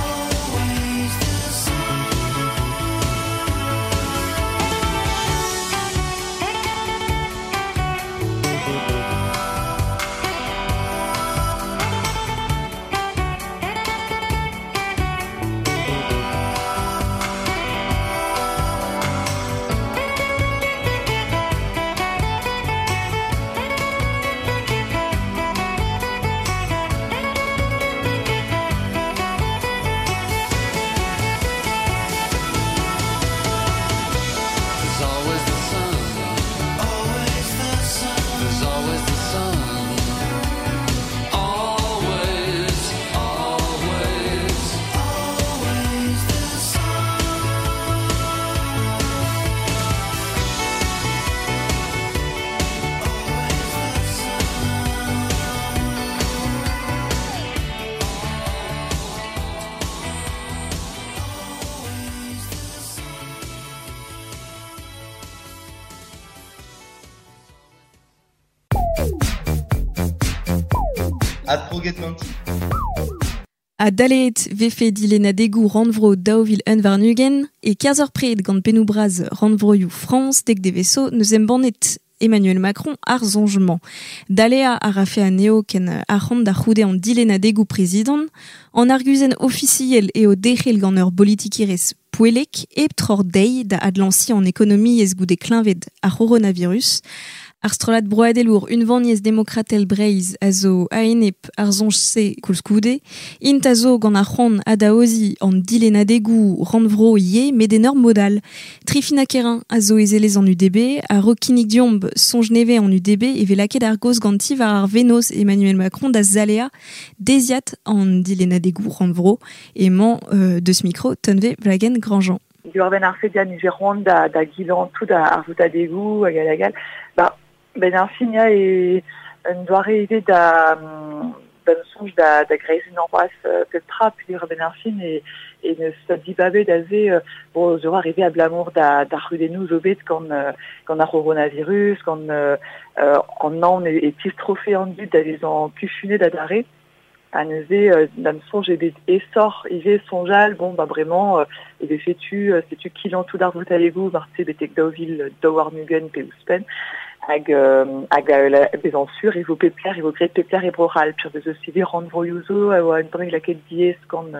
Ad proget ganti. A daleet vefe dilena degou randvro daovil unvarnugen e 15 pred gant penoubraz randvroioù France dek deveso neus embannet Emmanuel Macron ar zonjement. Dalea a rafe a neo ken arc'hant da c'houde an dilena degou président, an arguzen officiel eo dechel gant ur politikirez pouelek e ptror dei da adlansi an ekonomi ez goude klinved ar coronavirus. Ar strolat broadelour unvaniez demokratel breiz a zo aenep ar zonjse koulskoude, int a zo gant ar c'hant adaozi an dilena degou randvro ie medenor modal. Trifina Kerin a zo ezelez an UDB, a rokinik diomb sonjneve an UDB e velaket ar goz ganti var ar venos Emmanuel Macron da zalea deziat an dilena degou randvro e man deus mikro tonve vlagen Grandjean. Dior ben ar fedian ijerond da gilan tout da ar vota degou a gal. Ben ar finia e un doare eve da sonj da greizen an bras petra puis ben ar fin e neus dibabe da ze bon zo arrive a blamour da rudenou zo bet quand ar coronavirus quand nan e tistrofe an dud da vezan kufunet da dare a neuze d'am sonj e bet essor ive sonjal bon vraiment e bet setu kilan tout d'ar vota degou marse betek daovil daouarnugen pe ouspen hag bezan sur e vo pepler, e vo gret pepler e brochal, pur bezo sive randvroioù a un breg laket diez gant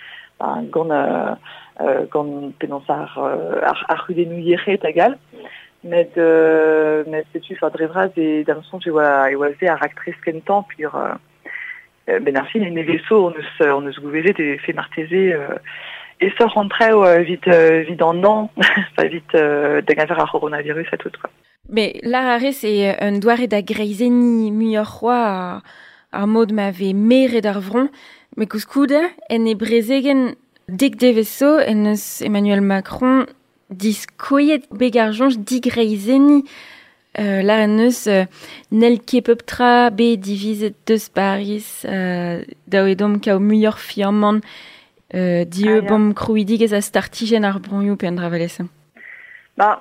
penans ar rudenou yechet agal. Met setu drevraz e d'am sonj e oa ze ar aktrez kentan pur ben ar fin e neveso on eus gouvejet e fe marteze e sor rentreo vid an an, vid da gaver ar coronavirus a tout quoi. Mais là, c'est un doare da greizeni muioc'hoa ar mod ma ve mere d'arvron, mais kouskoude en e brezegen dek deveso en eus Emmanuel Macron diskoyet begarjonj di greizeni. Là, en eus nel kepeptra be divizet deus Paris da oedom kao muioc'h fiamman dieu bom krouidigez a startigen ar bronioù pe an dravalesen. Bah,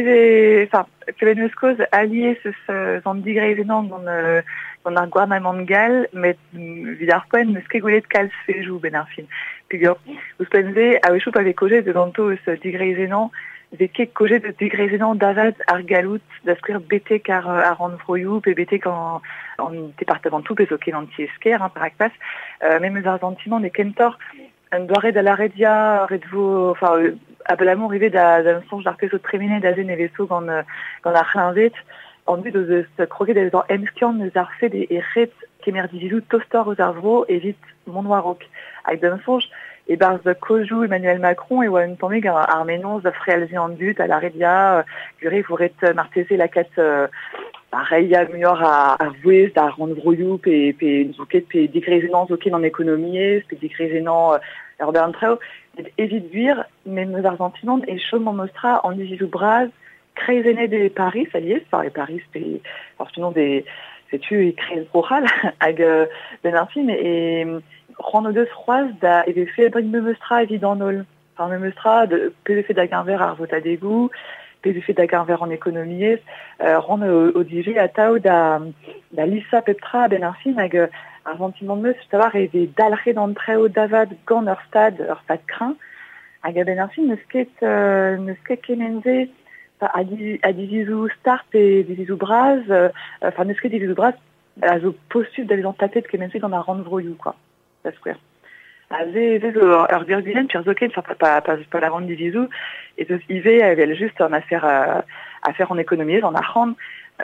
Kevin Euskoz allié zan digreizenant gant ar gouarnamant gal, met vid ar poen neus ket gwelet kalz fejou ben ar fin. Pigor, ouz penze, a wechou pa ve kojet de ganto eus digreizenant, ve ket kojet de digreizenant davad ar galout da skwer betek ar randvroioù pe betek an departamentou pe zo ket an tiesker, par akpas, même eus ar sentiment ne kentor, un doare da la redia redvo, a belamour rive d'un sonj d'ar peso tremine da zen eveso gant ar c'hlinvet, an dud eus kroget eus an emskian eus ar fed e ret kemer dizizou tostor eus ar vro evit monnoarok. Hag d'un sonj, e barz da kozhou Emmanuel Macron e oa un tammig ar menons da frealze an dud a la redia, gure voret marteze lakat reia muioc'h ar vouez da randvroioù pe zouket pe digreizenant zo ket an ekonomiez, pe digreizenant ur berntreo, evit buir, men eus ar sentiment e chom an mostra an dizizou braz kreizenet de Paris, aliez, par e Paris pe sinon setu e kreiz brochal hag ben ar fin e c'hoant o deus c'hoaz da eve fe brin me meustra evit an ol. Par me meustra pe de fe da garver ar vota degou, pe de fe da garver an ekonomiez, c'hoant o dive a tao da lisa peptra ben ar fin hag ar sentiment meus tavar eve dalc'het an treo davad gant ur stad krin, hag ben ar fin neus ket kemenze a dizizou start pe dizizou braz, neus ket dizizou braz a zo postud da vezan tatet kemenze gant ar randvroioù, quoi. Da skwer. A ze ur virgulen pur zo ket pa la rand dizizou, et eus ive evel just an afer an ekonomiez, an arc'hant,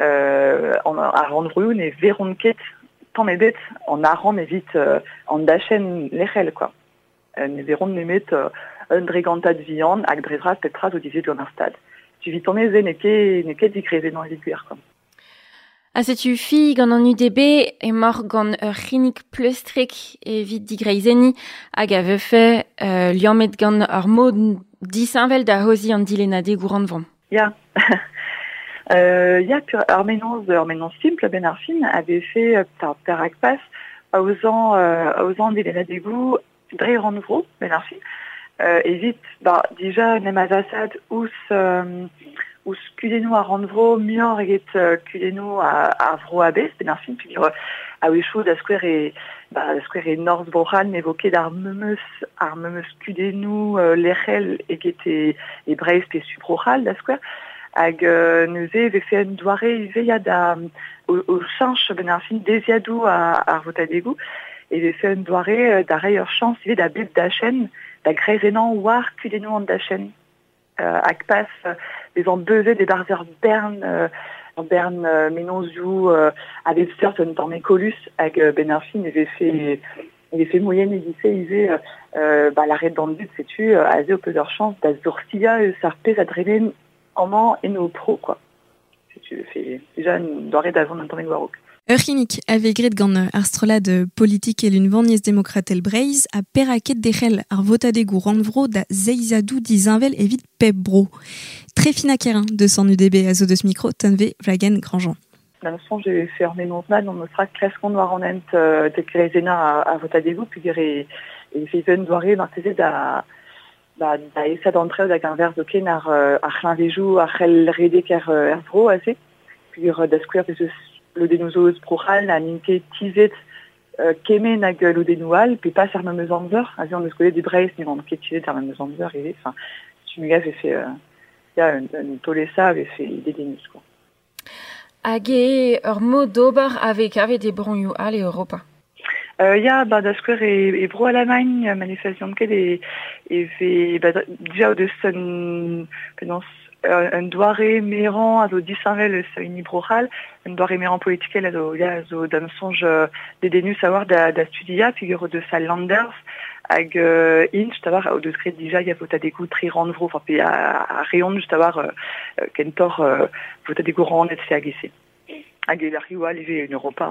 ar randvroioù ne veron ket tant ebet an arc'hant evit an dachen lec'hel, quoi. Ne veron nemet un dregantad vihan hag drezraz petraz o dizet gant ar stad. Tu vis ton eze ne ket digreizenant evit buer, quoi. A setu fi gant an UDB e mor gant ur c'hinnig pleustrik evit digreizeni hag a vefe liamet gant ar mod disinvel da hozi an dilena degou randvron. Ya. Pur ur menons simple ben ar fin a vefe per akpas a ouzan dilena degou dre randvro ben ar fin. Evit, dija nem a zasad ous kudennou a randvro muioc'h eget kudennou a vro a bez ben ar fin, puis Awechou da square et North Brochal n'évoquait d'armemus kudenou l'echel et qui était et Breis et Subrochal da square ag neuze ve fait une doare veia da au change benarfin desiadou à Votadegou et ve fait une doare da reilleur chance il da bib da chaîne da grezenan war kudenou en da chaîne ag pass des embeuses des barzer Berne Menonzou avec certaines dans mes colus avec Benarfin il avait fait moyenne et il l'arrêt dans le but c'est tu à zéro plusieurs chances d'azurcia ça repèse à drainer en man et nos pros quoi si tu fais déjà une dorée d'avant d'un temps de Guarouk. Urchinik avait gret gant arstrolad politique et l'une vannies démocrate el Breiz a peraket dechel ar Votadegou randvro da zeizadou dizinvel evit pep bro. Très fina kerin de son UDB à zo deus micro tanve vlagen Grandjean. Dans le sens, j'ai fait Arménon-Nad, on me sera crescon noir en ent de Crezena à Votadegou, puis il fait une doirée martésée da essa d'entrée avec un verre d'oké nar Chinvejou, à Chel Redeker Erbro, assez, puis da square le dénouzo prochal, na minke tizet kemen hag lo denoual, puis pas ar memeus amzer, a on eus golet de Breis, ni on ket tizet ar memeus amzer, et enfin, tu me gaffe, fait, il y a une tolessa, avait fait des dénous, quoi. Hag ur mo d'ober avec des bronhou al e Europa. Ya, da square et bro à l'Allemagne, manifestation ket et fait, déjà au-dessus un doare méran à zo disinvel une brochal, un doare méran politique à zo d'un songe des dénus savoir da studia, figure de sa Landers, ag inch, t'avoir au descret déjà y a Votadegou très randvro, enfin puis à rayon juste avoir kentor Votadegou rand et c'est agissé. Ag la riwa levé une Europa.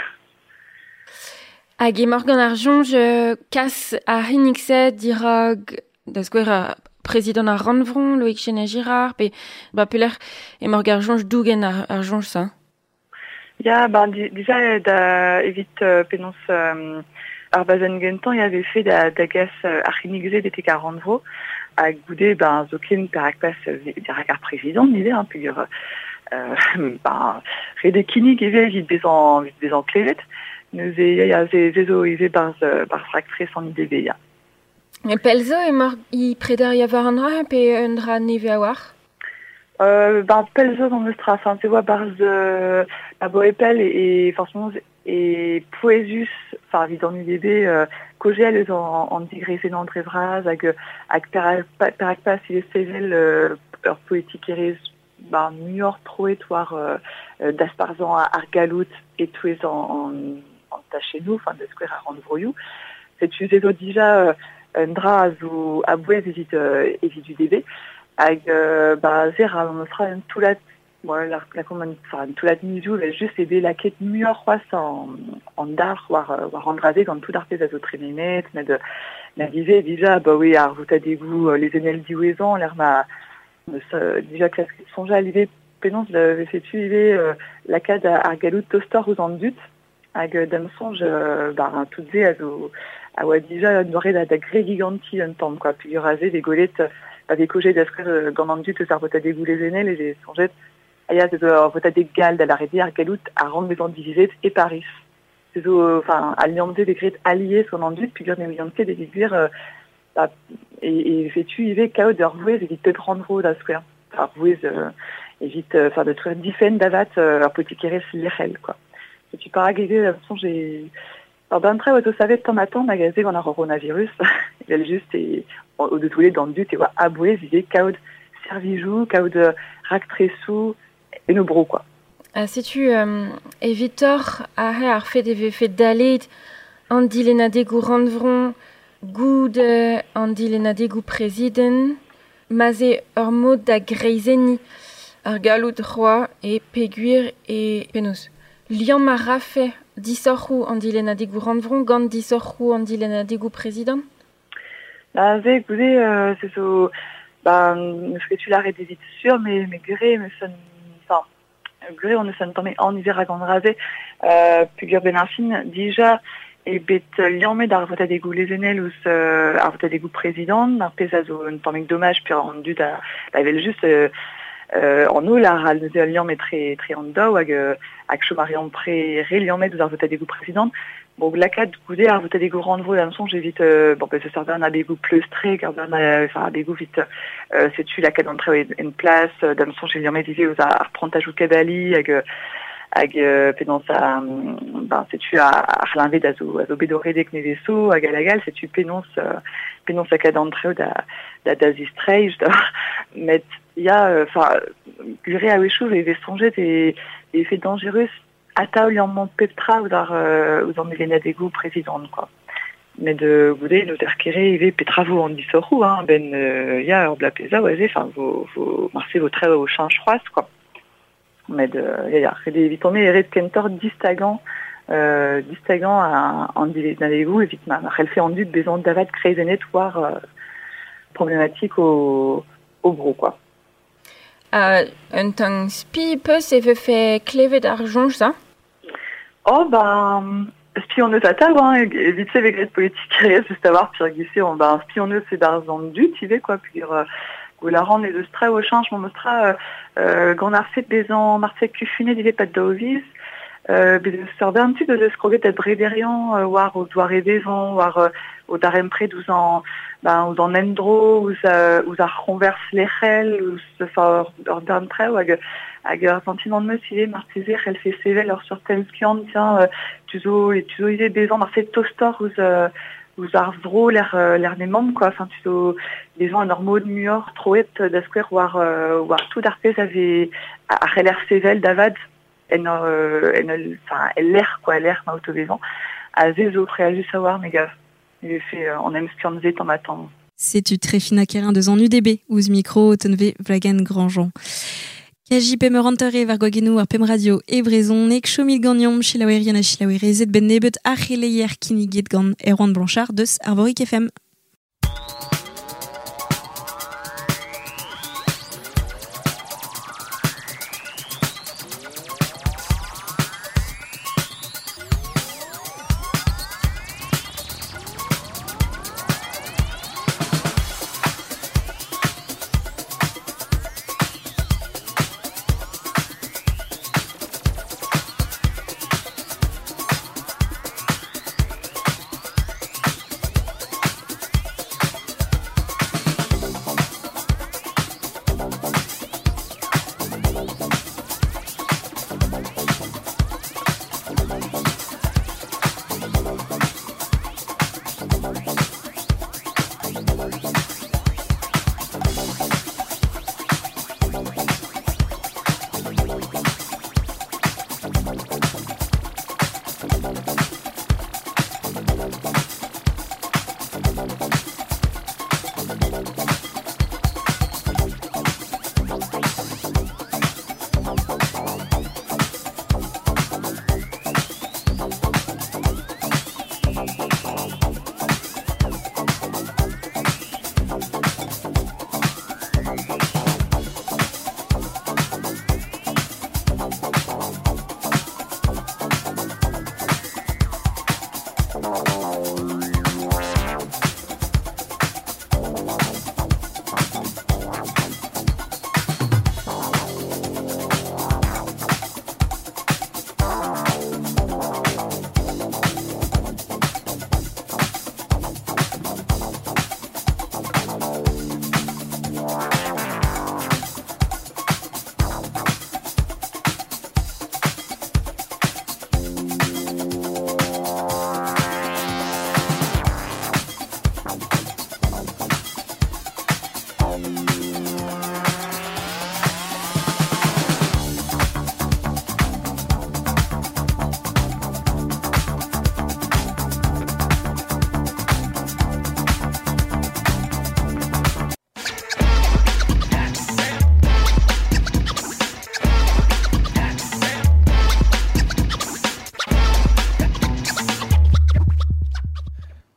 Hag Morgan Arjon, je casse à Hinixe dirog da square président à Randvron, Loïc Chenet Girard, et Peler et Morgan Arjon, je dougen Arjon ça. Ya, déjà da évite pénonce Arbazen Gentan, il avait fait da gas Archinixe d'été à Randvron, à goudé zokin perakpas directeur président, il est un peu Redekinig et vite des enclévettes. Nous ayons des bars fractrés sans idée ya. Et Pelzo est mort, il prédère y avoir un drap et un drap neve à war. Pelzo dans le stras, hein, c'est quoi bars à Boépel et forcément et Poesus, enfin vite en UDB, Cogel en digressé dans Drevraz, avec Perakpas, il est sével leur poétique et New York proétoire d'Asparzan à Argalout et tous les en chez nous, enfin de square à Randvroyou. C'est usé déjà un drap à Bouez évite du DB. Avec Zera, on sera un tout la commande, enfin tout la misou, juste aider la quête mieux croisse en dar, war rendraser quand tout d'arpé à d'autres éminettes, mais de la visée déjà, oui, à Votadegou, les NL d'Iouezan, l'air m'a déjà classe qui sont déjà arrivés, pénance, l'avait fait tuer la cade à Argalout Toaster aux andut, avec d'un songe, tout zé à déjà une dorée da gré giganti un temps, quoi, puis raser des golettes, avec cogé d'ascre gandandut, ça Votadegou les NL et les songettes, ayaz Votadeg gal da la rédie Argalout à rendre maison divisée et Paris. C'est enfin, alliancer des grètes alliées son andut, puis des millions de des vigueurs, et fait-tu y chaos de Rouez et vite de Randvro da square. Enfin, Rouez évite de trouver différentes davat un petit kérès l'érel quoi. Si tu pars à guider la façon j'ai ben très vous savez tant matin magazé on a coronavirus il est juste et au de tous les dans le but et voilà aboué visé chaos de servijou chaos de ractressou et nos bros quoi. Si tu Vitor a fait des faits d'aller Andy Lenadegou Randvron Good Andy Lenadegou président Mazé Ormo da Greizeni Argalout Roi et Péguir et Penos. Lian Marafé Dissorou Andy Lenadegou Randvron Gand Dissorou Andy Lenadegou président. Là, écoutez, c'est so, ce que tu l'as rédit sûr, mais Guré me sonne, enfin, Guré on ne sonne pas, mais en hiver à Gandrasé, Péguir Benarfin, déjà, et bête liamé d'ar Votadegou les enel ou ar Votadegou président, d'ar pesazo un temps dommage, puis rendu d'avait juste, en nous, la ral nous allions mettre très en dos, avec chomarion pré rélion mettre dans voter des goûts présidents. Bon, la cadre goûter à voter des goûts rendez-vous dans le son, j'évite, bon, ben, ce sort d'un abégou plus très, car d'un, enfin, abégou vite, c'est tu la cadre d'entrée une place, dans le son, j'ai lion mettre, aux à reprendre ajout cabali, avec pédance à ben c'est tu à l'invé d'azo bédoré des vaisseaux à galagal c'est tu pénonce à cadre d'entrée d'azistray mais il y a enfin guré à wechou et songer des effets dangereux à taolian petra ou dans les dégoûts présidente quoi mais de gouder nous terqueré et petravo en dissorou hein ben il y a hors de la pesa ouais enfin vous marchez vos traits au change froid quoi mais il y a des vitamines et de kentor distinguant en distinguant et vite même elle fait en but besoin d'avad créer des nettoirs problématiques au gros quoi. Un temps spi peu c'est fait cléver d'argent ça. Oh ben spionneuse à table hein vite c'est avec les politiques juste avoir puis glisser on ben spionneuse c'est d'argent du tu veux quoi puis ou la rendre les straits au change mon mostra quand on a fait des ans Marseille cufuné des pas de dovis des sortes un petit peu de scroguer d'être brédérian voir au doigt rêver voir au darem près 12 ans ben ou dans Nendro ou ça renverse les règles ou se faire d'un près ou avec un sentiment de monsieur Marseille elle fait sévère leur sur tel skiant tiens tu idée des ans Marseille tostor ou arvro l'air des membres quoi enfin tu les gens normaux de New trop d'asquare voir tout d'arpès avait à l'air sévère d'avad elle l'air quoi l'air ma autovézant à des autres réagissent savoir mais gaffe il fait on aime ce qu'on faisait en m'attendant c'est tu très fin kérin de en UDB ouz micro tenve vlagan grandjean KJP merantere var gogenou ar pem radio e brezon nek chomil gagnon chilaouerian a chilaouerezet ben nebet a cheleier kiniget gant Erwan Blanchard deus Arvorik FM.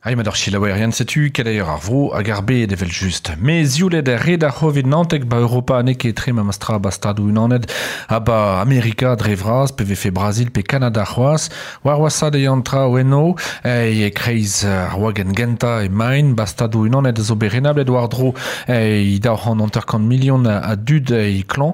Aimador Chilaouerian, sais-tu quel ailleurs arvro a garbe devel juste. Mais zioule de reda hovid nantek ba Europa neke trema mastra bastadou unaned aba Amerika drevras PVF Brasil pe Canada roas warwasa de yantra weno e kreiz arwagen genta e main bastadou unaned zo berenable Eduardro e da han interkant million a dud e clan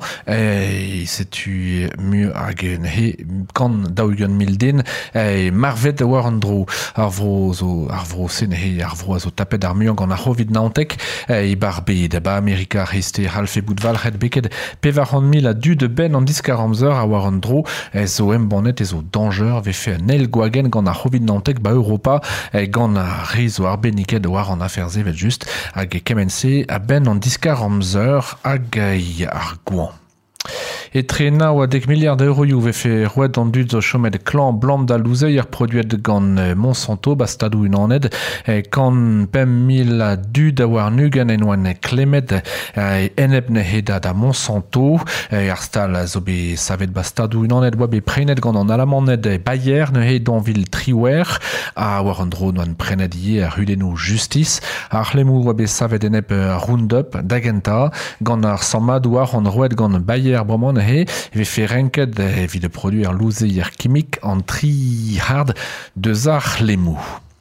e sais-tu mieux agen he kan daugen mildin e marvet warandro arvro zo arvro senhe arvro zo tapet armion gant a hovid nantek e barbe de ba Amerika reste halfe boudval red beket pevaron mil a du de ben an 10-40 heures a warandro e zo embanet e zo danger ve fe an el gwagen gant a hovid nantek ba Europa e gant a rezo arbeniket war an affaires evet just hag kemense a ben an 10-40 heures hag ar gouan. Et trena oa 10 milliards d'euros you vefe roued an dud zo chomet clan blanc da louzeier produet gant Monsanto bastadou unaned kan pem mil a dud a war nugen en oan klemet eneb ne heda da Monsanto ar stal zo be savet bastadou unaned oa be prenet gant an alamaned Bayer ne he donvil triwer a war an dro noan prenet ie ar hudenou justice ar lemou oa be savet eneb Roundup dagenta gant ar samad war an roued gant Bayer bromon he ve renket evit de produire louzeier chimique en tri hard deus ar lemou.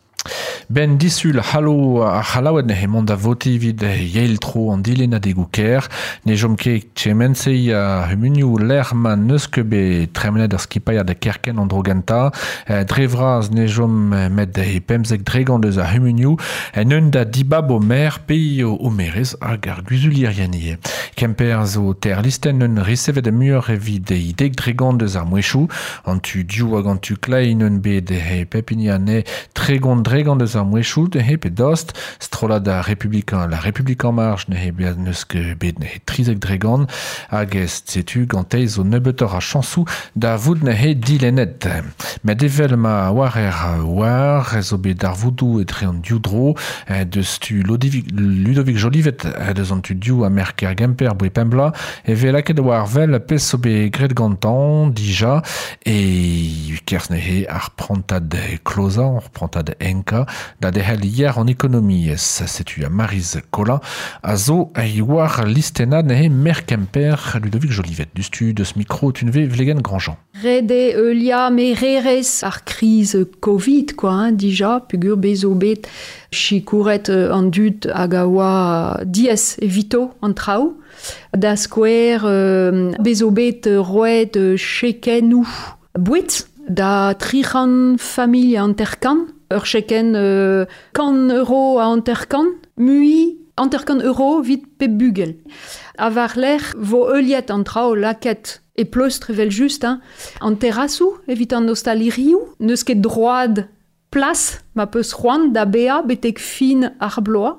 Ben disul halo a halawet ne hemont a voti vid yeil tro an dilena de gouker ne jom ket chemensei a humuniou l'erman neus ke be tremnet ar skipaia de kerken an drogenta drevraz ne jom met e pemzek dregan deus a humuniou neun da dibab o mer pei o merez hag ar guzulirianie. Kemper zo ter listen neun risevet e muur evit e ideg dregan deus ar mouechou an tu diou hag an tu klei neun be de he pepiniane tregon dregan deus ar mouechou de he pe dost strola da Republikan la République en marche ne he bead neus ke bet ne he trizek dregan hag est setu gantei zo nebetor a chansou da voud ne he dilenet. Met evel ma war war zo bet ar voudou et re an dioudro deus tu Ludovic Jolivet deus an tu diou a merker gemper boe pembla e ve laket war vel pez zo be gret gantan dija e kers ne he ar prantad kloza ar prantad enka da dehel hier en économie setu a Mariz Colin a zo a war listena ne he merkemper Ludovic Jolivet du stu de ce micro tunve vlegen Grandjean. Rede eulia me reres ar crise Covid quoi hein, déjà pugur bezo bet chikouret an dud hag a oa dies evito an trao da skwer bezo bet roed chekenou bouet da trichan famille anterkan ur cheken €100 a anterkan mui anterkan euro vit pe bugel. A var l'er vo euliet an trao laket e pleustre vel just hein, an terrassou evit an ostaliriou neus ket droad plas ma peus c'hoant da bea betek fin ar bloa.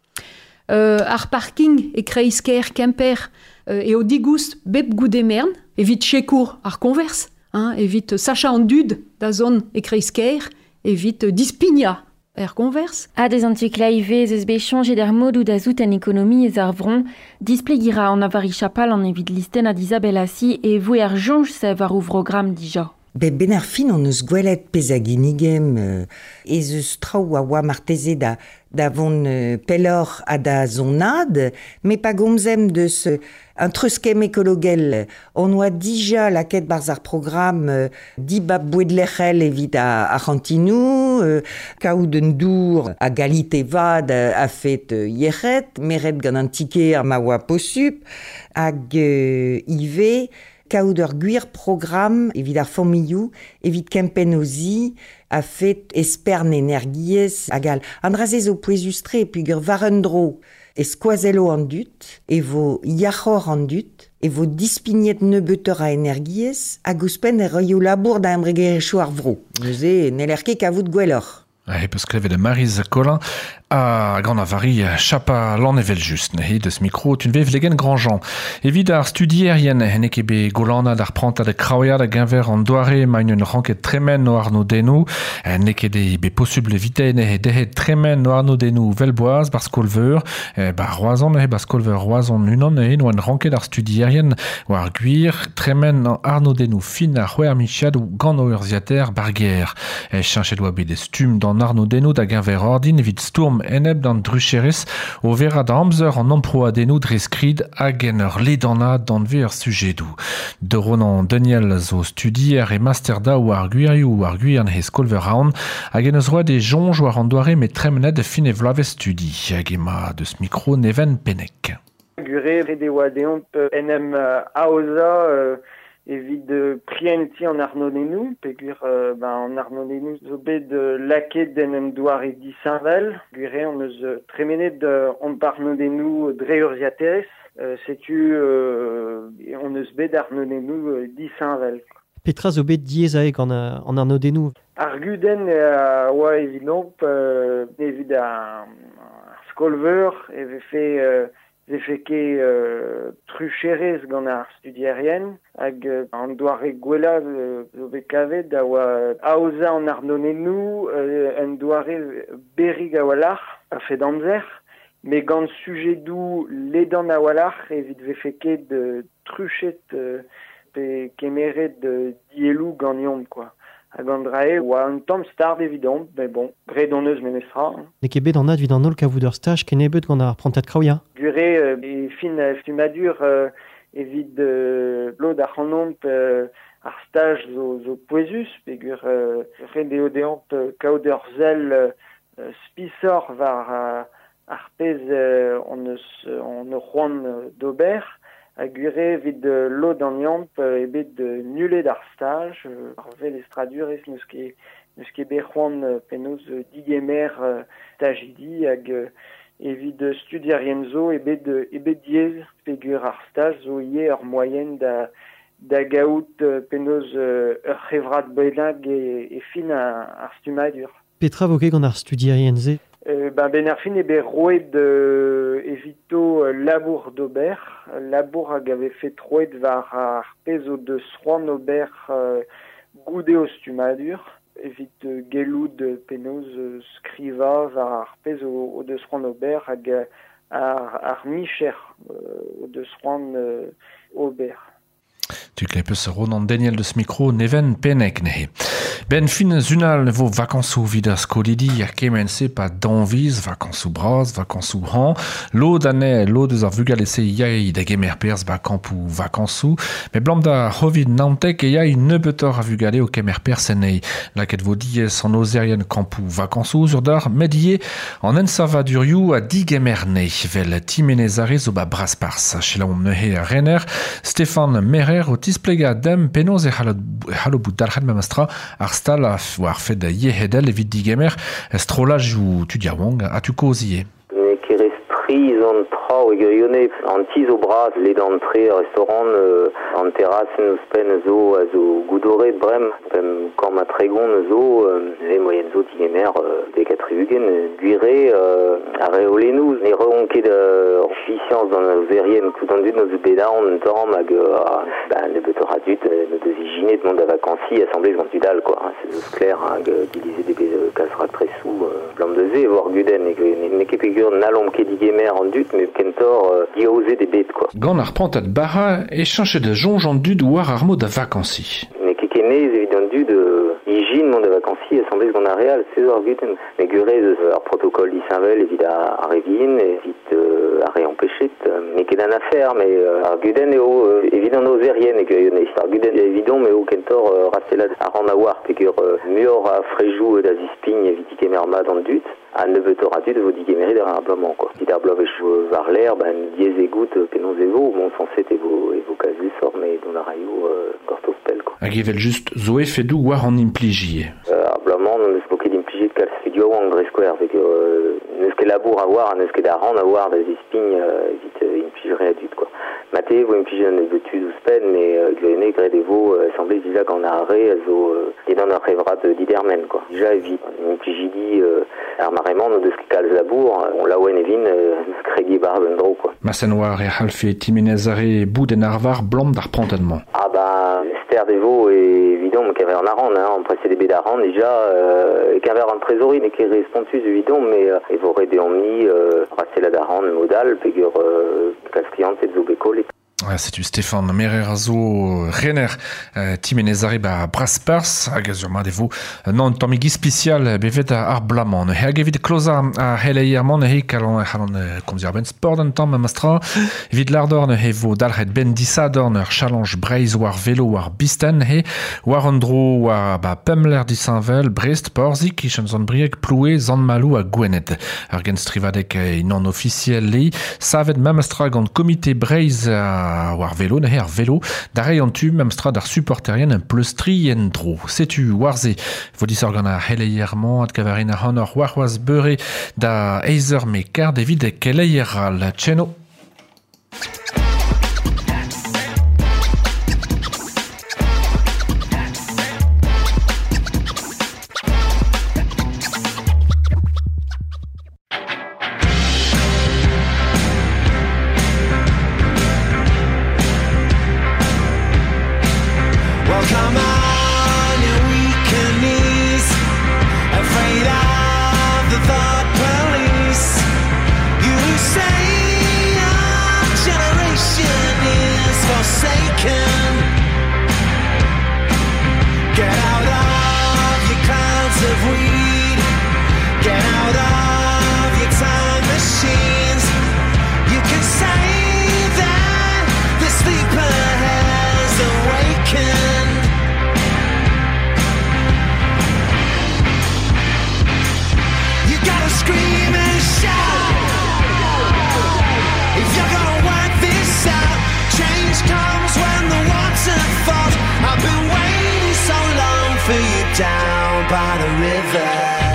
Ar parking e kreisker kemper e o digoust bep goudemern evit chekour ar konvers hein, evit sacha an dud da zon e kreisker evit dispigna er konvers. A des antiklaive ez be chanje der modou da zout en ekonomi ez ar vron displegira an avari chapal an evit listen ad Isabelle Assi e voe ar jonj sev ar ouvrogram dija. Ben ar fin an eus gwelet pez a ginigem ez eus traoù a oa marteze da vont pellor a da zonad, me pa gomzem deus un treuskem ekologel. On oa dija laket barz ar program dibab bouedlerel evit a rantinou, kaout un dour a galite vad a fet yeret, meret gant an tike ar ma oa posup, hag ive kaout ur gwir program evit ar familhou, evit kempen ozi, a fet espern energiez agal. Andraz ez o pouezustre pugur var un dro e skoazello an dut, e vo yachor an dut, e vo dispignet nebeteur a energiez, hag ouspen e reo labour da embregerechou ar vro. Neuze nelerke kavout gwellor. Peus klevet de Mariz Colin a gant a vari chapa lan evel just ne deus micro tunve vlegen Grandjean. Evit ar studierien nek ebe golana d'ar prantad e kraoiad a genver an doare ma un ranket tremen no arno denou nek ede be possible vite ne dehet tremen no arno denou velboaz bar skolveur ba roazan ne bar skolveur roazan unan ne no an ranket ar studierien war gwir tremen no arno denou fin ar c'hwer michad ou gant o urziater barguer chanchet doa be de stum dan an arnodennoù da genver ordin evit stourm eneb d'an drucheres o vera da amzer an emproadennoù dreskrid hag en ur ledannad d'an ver sujedou. De Ronan Daniel zo studier e masterda ou ar gwirioù ou ar gwir he skolver aon hag en eus roa de jonj war an doare met tremned fin e vlave studi hag ema deus mikro neven pennek. Gure de wadeont enem aoza evit prienti an arnodennoù, pegur an arnodennoù zo bet laket den doare disanvel. Gure on eus tremenet an arnodennoù dre urziaterez, setu on eus bet arnodennoù disanvel. Petra zo bet diez an arnodennoù. Ar guden oa evidon evit ar skolver e feke trucherez gant ar studierien hag an doare gwella zo bet kavet da oa aoza an arnodennoù en doare berrig a walach a fet amzer, me gant sujedou ledan a walach evit feke de truchet pe kemeret dielou gant yomp, quoi. Hag an drae, oa un tamm start evidon, mais bon, gret on eus menestra. Ne ket bet an ad vid an ol kavout ur staj ken ebet gant ar prantat kraoia. Gure e fin fumadur evit blod ar c'hanomp ar staj zo poezus, pegur red eo deomp kaout ur zel spisor var ar pez on eus c'hoant d'ober. Hag gure vid lod an yamp ebet nulet ar staj, ar vel estradurez neus ket bet c'hoant penaos digemer stajidi hag evit studierien zo ebet diez pegur ar staj zo ie ur moyen da gaout penaos ur c'hevrat bennak e fin ar stumadur. Petra vo ket gant ar studierien ze? Ben ar fin ebe roet evito labour d'ober. Labour hag ave fet roet var ar pez o deus c'hoant ober goude o stumadur. Evit geloud penaos skriva var ar pez o deus c'hoant ober hag ar micher o deus c'hoant ober. Tu klepes Ronan Daniel deus mikro neven pennek nehe. Ben fin zunal vo vakansou vid ar skolidi ar kemense pa danviz, vakansou braz, vakansou han, lod ane, lod eus ar vugal ese iai da gemer perz vakampou vakansou, me blam da hovid nantek e iai neubetor ar vugale o kemer perz enei, laket vo diez an ozerien kampou vakansou sur dar medie an ensavadurioù a di gemer nei, vel timenezare zo ba bras pars, chelaom nehe a renner, Stéphane Merer o tisplega dem penaos e halobout dalc'het memastra ar stal war fet da yehedel evit digemer estrolaj ou tu diawang a tu kozie. Ne kerez priz an tra o egerionne an tiz o braz led an tre restaurant an terrassen eus pen zo a zo goudoret brem kam a tregon zo e moyen zo digemer de katriugen guire a reolennoù ne reon ket officians an ozerien tout an dud noz bedaon tamm hag ne beut ur adut no deus ijinet mont da vakansi assemblez gant dudal, quoi. C'est eus kler hag dilize de kalsrat presou blam de ze war guden ne ket pegur nalom ket digemer an dud me kentor diaoze de bet, quoi. Gant ar prantat bara e chanche de jonj an dud war ar mod a vakansi. Ne ket kenez evit an dud hijin mont da vakansi assemblez gant ar real, c'est war guden. Me gurez ar protokol disanvel evit a revin, evit a reempechet, ne ket an afer, me ar guden eo evit an ozerien e gurionez. Ar guden evidon, me o kentor rastelad a ran a war pegur muor a frejou da zispign evit ikemer mad an dud. A neubetor a dud vo digemerit ar ablamant, quoi. Dit ar blavech var l'air, diez egout penaos evo, bon sanset evo kazusor, me don a raio gortoz pel, quoi. Hag evel just zo e fedou war an impligie. Ar blamant, non eus boket impligie de kalz fedio an dre skouer, pegur neus ket labour a war, neus ket a ran a war da zispign evit impligere a dud, quoi. Mate vo implige an ebetud ouz pen, me gurionne gret evo assemblez dija gant a re a zo edan ar revrat didermen, quoi. Dija evit impligidi ar marement no deus ket kalz labour, on laouen evin skregi bar un dro, quoi. Masen war e halfe timenezare bout en arvar blam d'ar prantadement. Ah bah, ster devo evidon me kever an aran, an prese de bet aran dija kever an trezori ne ket respontus evidon, me evo red e omni rastelad aran modal pegur kalz kliantet zo bekolet. C'est Stéphane Mererazo Renner Timenez arrive à Braspers hag madevo non tomigi spécial bevet ar blamon hag evit closa a helayermon he kalon comme dire ben sport en temps mastra evit lardorn hevo dalret ben disadorn challenge braise war vélo war bisten he war andro war pemler di Saint-Vel Brest Porzik kichenzon briek ploué zan malou a Gwenet argen strivadek non officiel li savet mastra gant comité braise war vélo, ne her vélo, d'arrêt en tu, même strad ar supporterien, un pleustri en dro. Sais-tu, warze, vodis organ a helayerman, ad kavarin a honor warwaz beure, da eizer me kar David keleyeral, tcheno. Down by the river.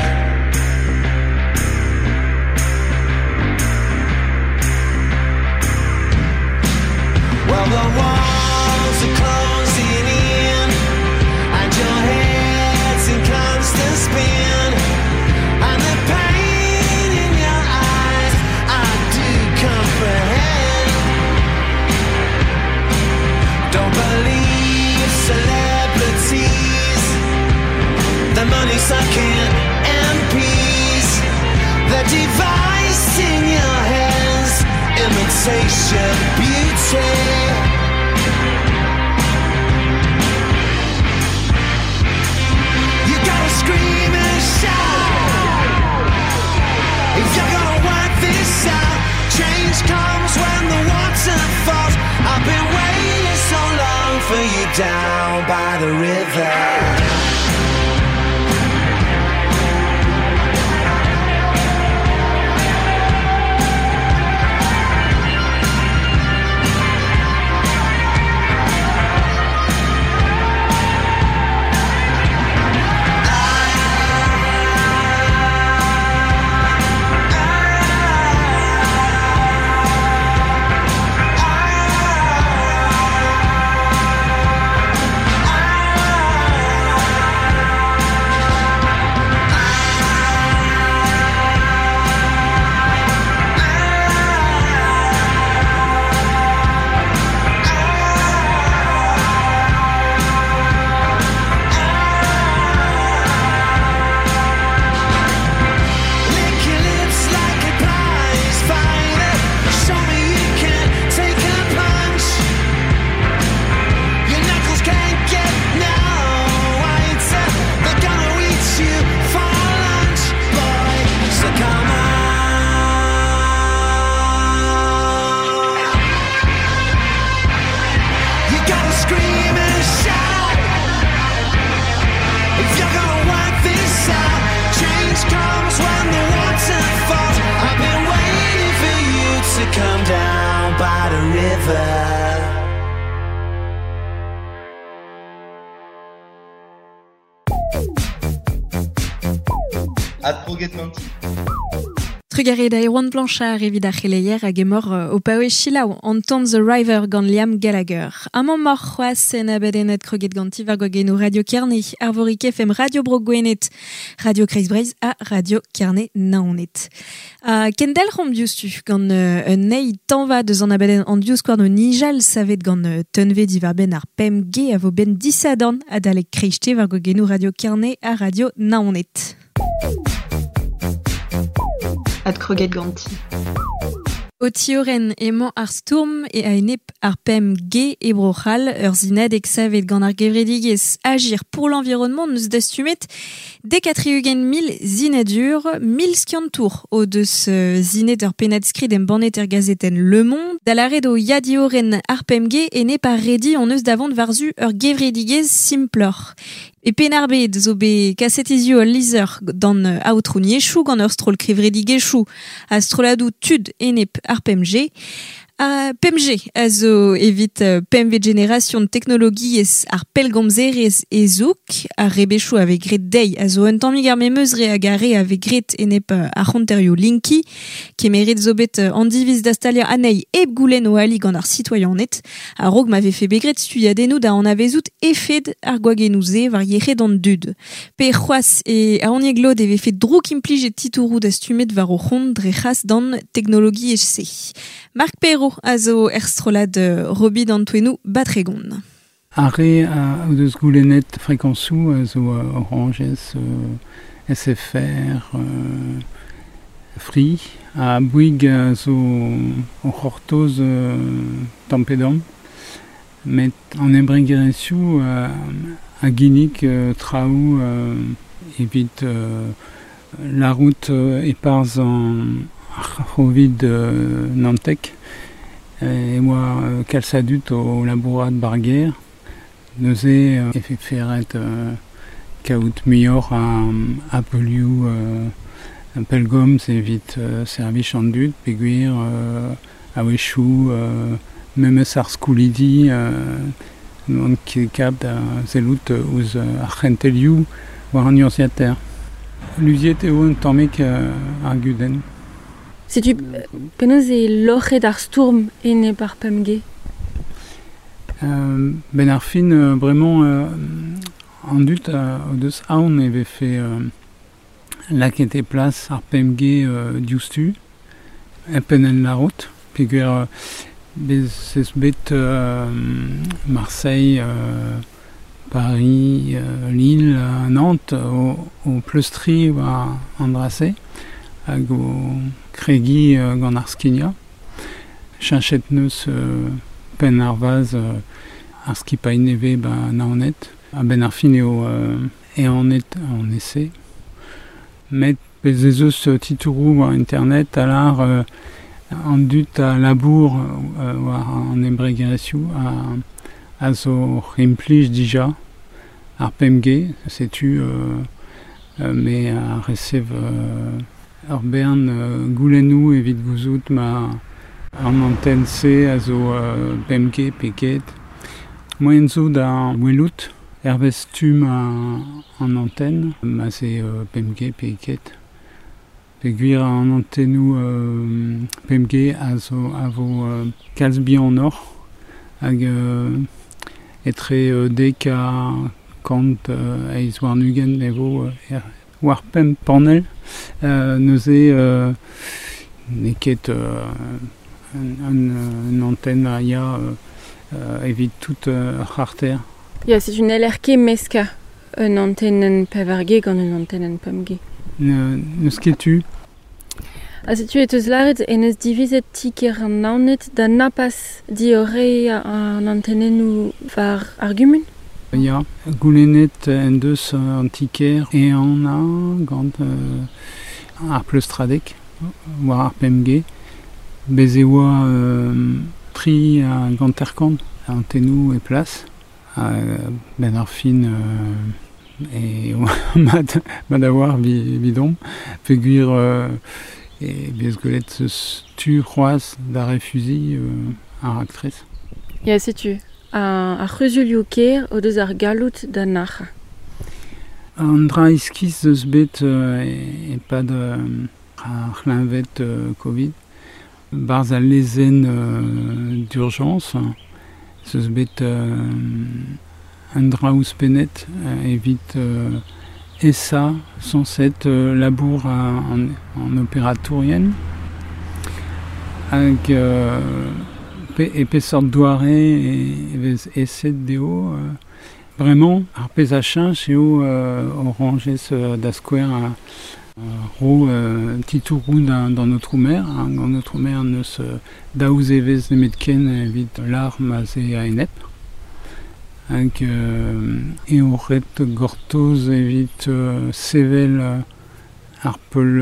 Well, the walls are closing in, and your head's in constant spin, and the pain in your eyes I do comprehend. Don't believe celebrities, the money sucking MPs, the device in your hands, imitation beauty. You gotta scream and shout if you're gonna work this out. Change comes when the water falls. I've been waiting so long for you down by the river. Come down by the river. Ad proget manti. Trugaré da Erwan Blanchard evit ar c'heleier hag emor o paouez chilaou On the River gant Liam Gallagher. Amant mor c'hoaz en abedenet kroget ganti var gwagenou Radio Kerné, ar vorik FM Radio Brogwenet, Radio Kreis Breiz a Radio Kerné naonet. Kendel rom dioustu gant un nei tanva deus an abeden an dious kwar no nijal savet gant teunve divar ben ar pem ge a vo ben disadorn a dalek kreiste var gwagenou Radio Kerné a Radio naonet. Ad kroget ganti. Otioren emañ ar stourm e a enep ar pem ge e brochal ur zinadeg savet gant ar gevredigez agir pour l'environnement neus dastumet dekatriugen 1000 zinadur 1000 skiantour o deus zinet ur penad skrid en bannet ur gazeten Le Monde da la redo yadioren ar pem ge enep ar redi on eus davant varzu ur gevredigez simplor. E penarbet zo be kasetizio al lizer dan aotrou niechou gant ur strol krivredigechou a stroladou tud enep ar PMG. PMG a zo evit PMV Generation de Technologies ar pelgomzerez e zouk ar rebechou avec gret dei a zo un tammig ar memeuzre a gare avec gret enep ar c'honterio Linky kemerit zo bet an diviz da stalier anei eb goulen o ali gant ar citoyen net a rog m'ave fe begret studiadennoù da an avezout efed ar gwagenouze var yec'hed an dud. Pe c'hoaz e a onieglo deve fet drouk implij et titourou da stumet var o c'hont dre c'has dan teknologi HC. Marc Perrault a zo erstrolad robi d'Antouenou batregon. Arre a deus goulenet frekonsou a zo Oranges, SFR, Free, a bouyg a zo o c'hortoz tampedam, met an embregerezioù a ginnig traoù evit la route e parz an Rovid Nantek e oa kalsadut o labourat barger neuze efe ferret kaout muioc'h a pelioù pelgomz evit servich an dud peogwir a wechou memes ar skoulidi an kap da zelout ouz ar c'hentelioù war an urziater. Luziet eo un tammek ar guden. Si tu penaos e loc'het ar stourm enep ar PMG? Ben ar fin bremañ an dud o deus aon e vefe laket e plas ar PMG diouztu epen en la route peogwir bez bet Marseille, Paris, Lille, Nantes o pleustri war an drase hag o kregi gant ar skinia. Chanchet neus pen ar vaz ar skipañ neve naonet. A ben ar fin eo anet an ese. Met bez eus titourou war internet alar an dut a labour war an embregerezioù a zo implij dija ar PMG, setu me a resev ur bern goulennoù evit gouzout ma an antenn C a zo PMG peket. Moyen zo da welout hervez tum an antenn ma se PMG peket. Peogwir an antennoù PMG a zo a vo kalz bihan oc'h hag etre dek a kant eiz warnugen evo war pem panel neuze neket un antenne a ya evit tout c'harter. Ya, c'est une LRK meska un antenne peverge gant un antenne PMG. Neus ketu. Si tu eus laret en eus divizet tiker an naonet da napas diore an antennennoù var argument? Ya, goulenet en deus an tiker e an a gant ar pleustradek war ar PMG. Bez e oa tri gant erkant antennoù e plas. Ben ar fin e mat a war bidon. Peogwir e bez gwelet eus tu c'hoaz da refuzi ar aktrez. Ya, setu. Ar c'huzulioù ker o deus ar galout da nacha. An dra iskiz eus bet e pad ar c'hlinvet Covid. Barz a lezen d'urgence. Eus bet an dra ouzpenet evit ESA, sanset labour an opératorien hag e pesort douare e vez eset deo bremañ ar pez a cheñch eo Oranges da skouer Ro titourou dans notre mère, dans notre mère neus daouz evez nemetken evit l'arme a ze a enep. Hag eoret gortoz evit sevel ar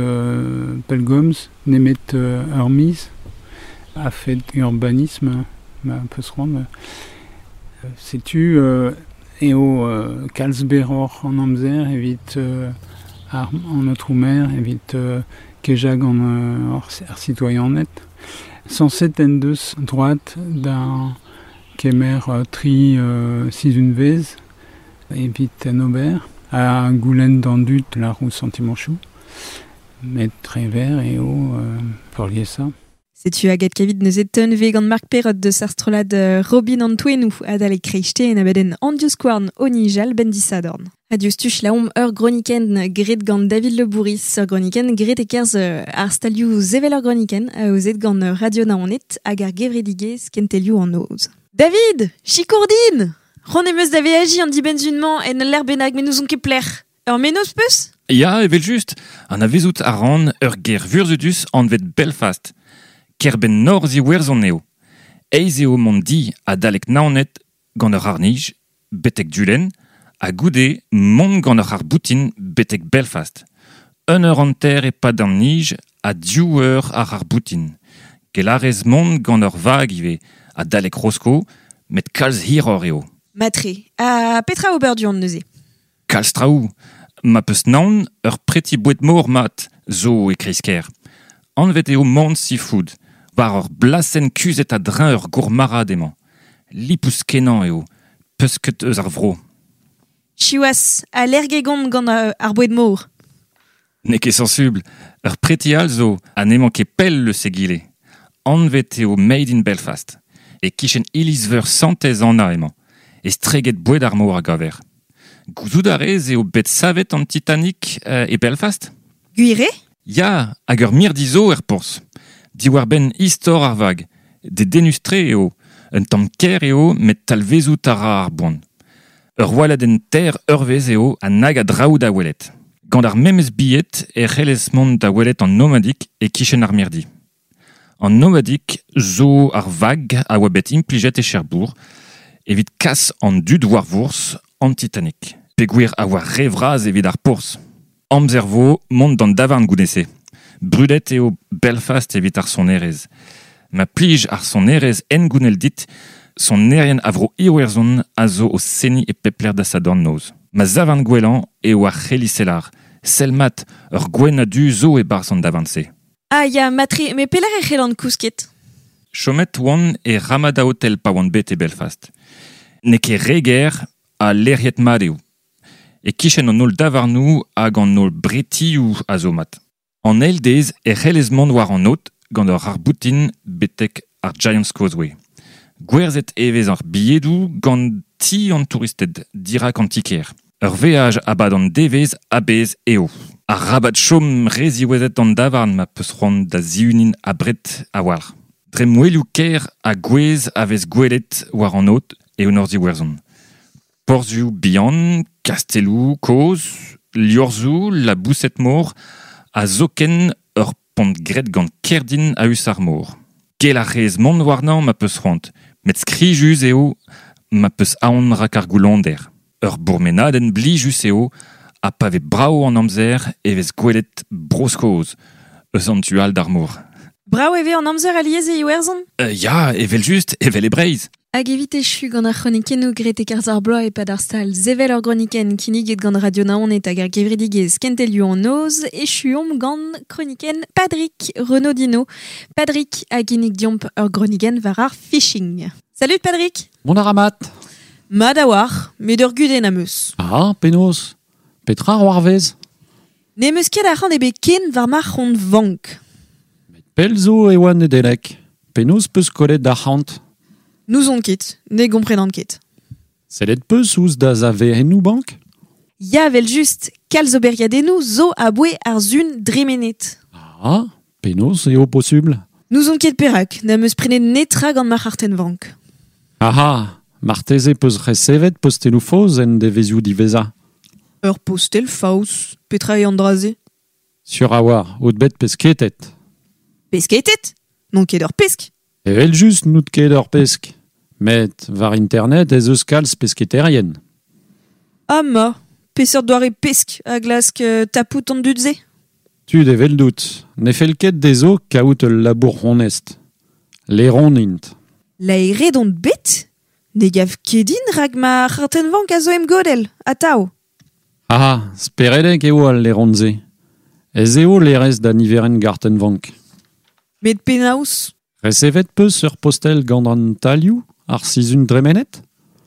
pelgoms nemet ur miz a fait urbanisme ma peus rand. Setu eo kalsberor en amzer evit en notre mère évite kejag en citoyen net. 172 droite d'un kemer tri si une vez évite un aubert à goulen d'andut la roue sentimenchou met très vert et haut pour lier ça. C'est-tu agat kavid neuzeton vegan Mark Perrot de sarstrolad Robin Antwenou adal e kreiste en abaden Andius Quarn Onijal bendisadorn. Adius tuch laom groniken gret gant David Le Bourris groniken gret e kerz ar stalioù zevel groniken a ozet gant radio naonet hag ar gevredige skentelioù an oz. David, chikourdin! Ron emeus da veaji an dibenzunman en l'er benag men nous on ket pler. Ur menos peus? Ja, evel just. An a vezout a ran ur ger vurzudus an vet Belfast. Kerben nor zi werzon eo. Eiz eo mont di a dalek naonet gant ur arnij, betek dulen, a goude mont gant ur ar boutin betek Belfast. Un eur an ter e pad an nij a diou eur ar boutin. Gelarez mont gant ur vag ive a dalek rosko, met kalz hiror eo. Matre, a petra ober du an neuze. Kalz traoù, ma peus naon ur preti bouet mor mat zo e krisker. An vet eo mont seafood, war ur blasen kuzet a drin ur gourmarad emañ. Lipous kenan eo, peus ket eus ar vro. Chiwas, a lergegont gant ar boued mor. Ne ket sensible, ur preti al zo a neman ket pell le segile. An vet eo made in Belfast. E kichen iliz veur santez anna emañ. E streget boued ar mor a gaver. Gouzout a rez eo bet savet an Titanic e Belfast? Guire? Ya, hag ur mirdizo er porzh. Diwar ben istor ar vag. De denustre eo, un tamm ker eo met talvezout a ra ar boan. Ur waladen ter urvez eo a nag a draoù da welet. Gant ar memes billet e c'hellez mont da welet an nomadik e kichen ar mirdi. An nomadik zo ar vag a oa bet implijet e Cherbourg, evit kas an dud war vours an Titanic. Peguer a oa revraz evit ar porzh. Amzervo mont d'an davarn gounese. Brudet eo Belfast evit ar son erez. Ma plij ar son erez en gounel dit, son erien avro iwerzon a zo o seni e pepler da sa dorn noz. Ma zavarn gwelan eo ar c'heliselar. Selmat ur gwen a du zo e bar son davarn-se. Ah ya, matre, me peller e c'hellan kousket? Chomet oan e Ramada Hotel pa oan bet e Belfast. Ne ket reger a lerriet mat eo. E kichen an ol davarnou hag an ol bretiou a zo mat. An eildez e c'hellez mont war an not gant ur ar boutin betek ar Giant's Causeway. Gwerzet evez ar billedou gant ti an touristed dirak antiker. Ur veaj abad an devez abez eo. Ar rabat chom reziwezet an davarn ma peus rond da ziunin abret a war. Dre mouelioù ker a gwez avez gwelet war an not e un orzi werzon. Porzioù bihan, kastelou, koz, liorzou, la bousset mor, a zoken ur pont gret gant kerdin a us ar mor. Gel a rez mont warnan ma peus ront, met skrijus eo ma peus aon rak ar goulonder. Ur bourmenaden blijus eo a pave brao an amzer evez gwelet broskoz, eus an tual d'ar mor. Brao eve an amzer aliez e iwerzon? Ya, evel just, evel e breiz. Hag evit echu gant ar chronikennoù gret e karzh ar bloaz e pad ar stal zevel ur groniken kiniget gant radio naonet hag ar gevredigez kentelioù an oz echuom gant chroniken Padrik Renaudino. Padrik hag inig diomp ur groniken war ar fishing. Salut Padrik! Bon aramat! Mad a war, met ur guden am eus. Ah, penaos. Petra war vez? Ne meus ket ar c'hant ebe ken war mar c'hont vank. Pelzo e oan edelek. Penaos peus kollet da c'hant. Nous on ket, ne gomprenant ket. Sellet peus ouz da zaverennoù bank? Ya vel just, kalz oberiadennoù zo a boe ar zun dremenet. Ah, penaos eo possible? Nous on ket perak, na meus prenet netra gant mar arten vank. Ah, marteze peus resevet postelou faoz en devezioù diveza. Ur postel faouz, petra e andraze. Sur awar, out bet pesketet. Pesketet? Non ket ur pesk. Evel just nout ket ur pesk. Met var internet ez eus kalz pesketerien. Ah ma, peseur doare pesk a glask tapout an dudze. Tu devel dout, ne fel ket dezo kaout ul labour honest. Leron int. La ere d'ont bet? Ne gav kedin rag ma c'hartenvank a zo em godel, a tao. Ah, speredek eo al leronze. Ez eo lerez da niveren gartenvank. Met penaous? Resevet peus ur postel gant an talioù ar sizun dremenet?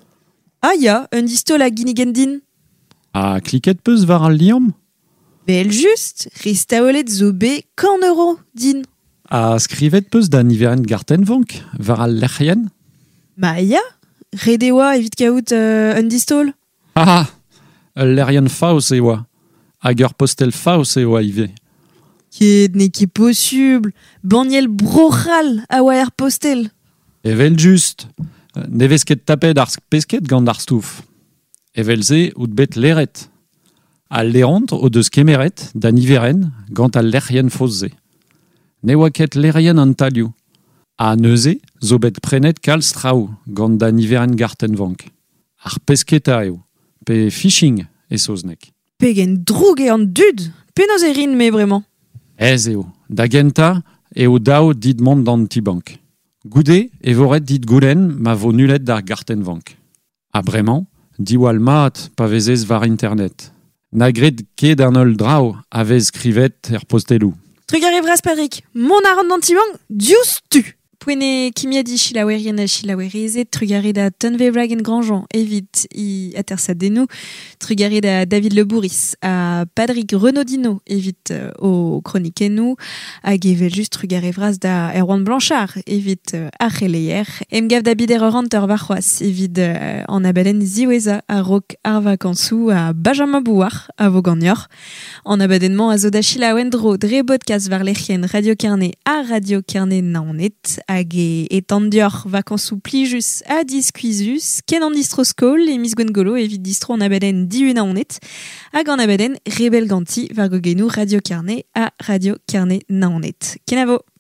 Ah ya, un distol a ginnigendin. Ah, kliket peus war al liam? Bel just, ristaolet zo be kan euro, din. Ah, skrivet peus da niveren gartenvank war al lerc'hen? Ma ya, redeoa evit kaout un distol. Ah, ul lerc'hen faos e oa. Hag ur postel faos e oa ive. Ket ne ket possible. Baniel brochal a oa er postel. Evel just. Ne vez ket tapet ar pesket gant ar stouf. Evel ze out bet leret. Al leront o deus kemeret da niveren gant al lerc'hen fos ze. Ne oa ket lerc'hen an talioù. A neuze zo bet prenet kalz traoù gant da niveren gartenvank. Ar pesketa eo. Pe fishing e soznek. Pegen droug e an dud. Penaos e rin me bremañ. Ez eo. Da genta eo dao dit mont d'an tibank. Goude e voret dit goulen ma vo nulet d'ar gartenvank. A bremañ, diwal mat pa vezez var internet. Na gred ket an ol drao a vez skrivet er postelou. Trug a revras Patrick, mon aran d'antibank, diouz tu. Pouene kimia di chilawerien a chilawerizet, trugare da Tonve Ragen Grandjean, evit I atersadenou, trugare da David Lebouris, a Patrick Renaudino, evit o chroniquenou, hag evel just trugare vras da Erwan Blanchard, evit archeleier, emgav da bider ranter varchoas, evit an abaden ziweza a rok ar vakansou a Benjamin Bouar, a Voganior, an abadenman a zo da chilawendro dre podcast var lec'hien Radio Carnet a Radio Carnet naonet, hag etan dior vakansou plijus a diskuizus, ken an distro skol e mis gwengolo evit distro an abaden diuna onet, hag an abaden rebel ganti var gogenou Radio Carnet a Radio Carnet naonet. Kenavo!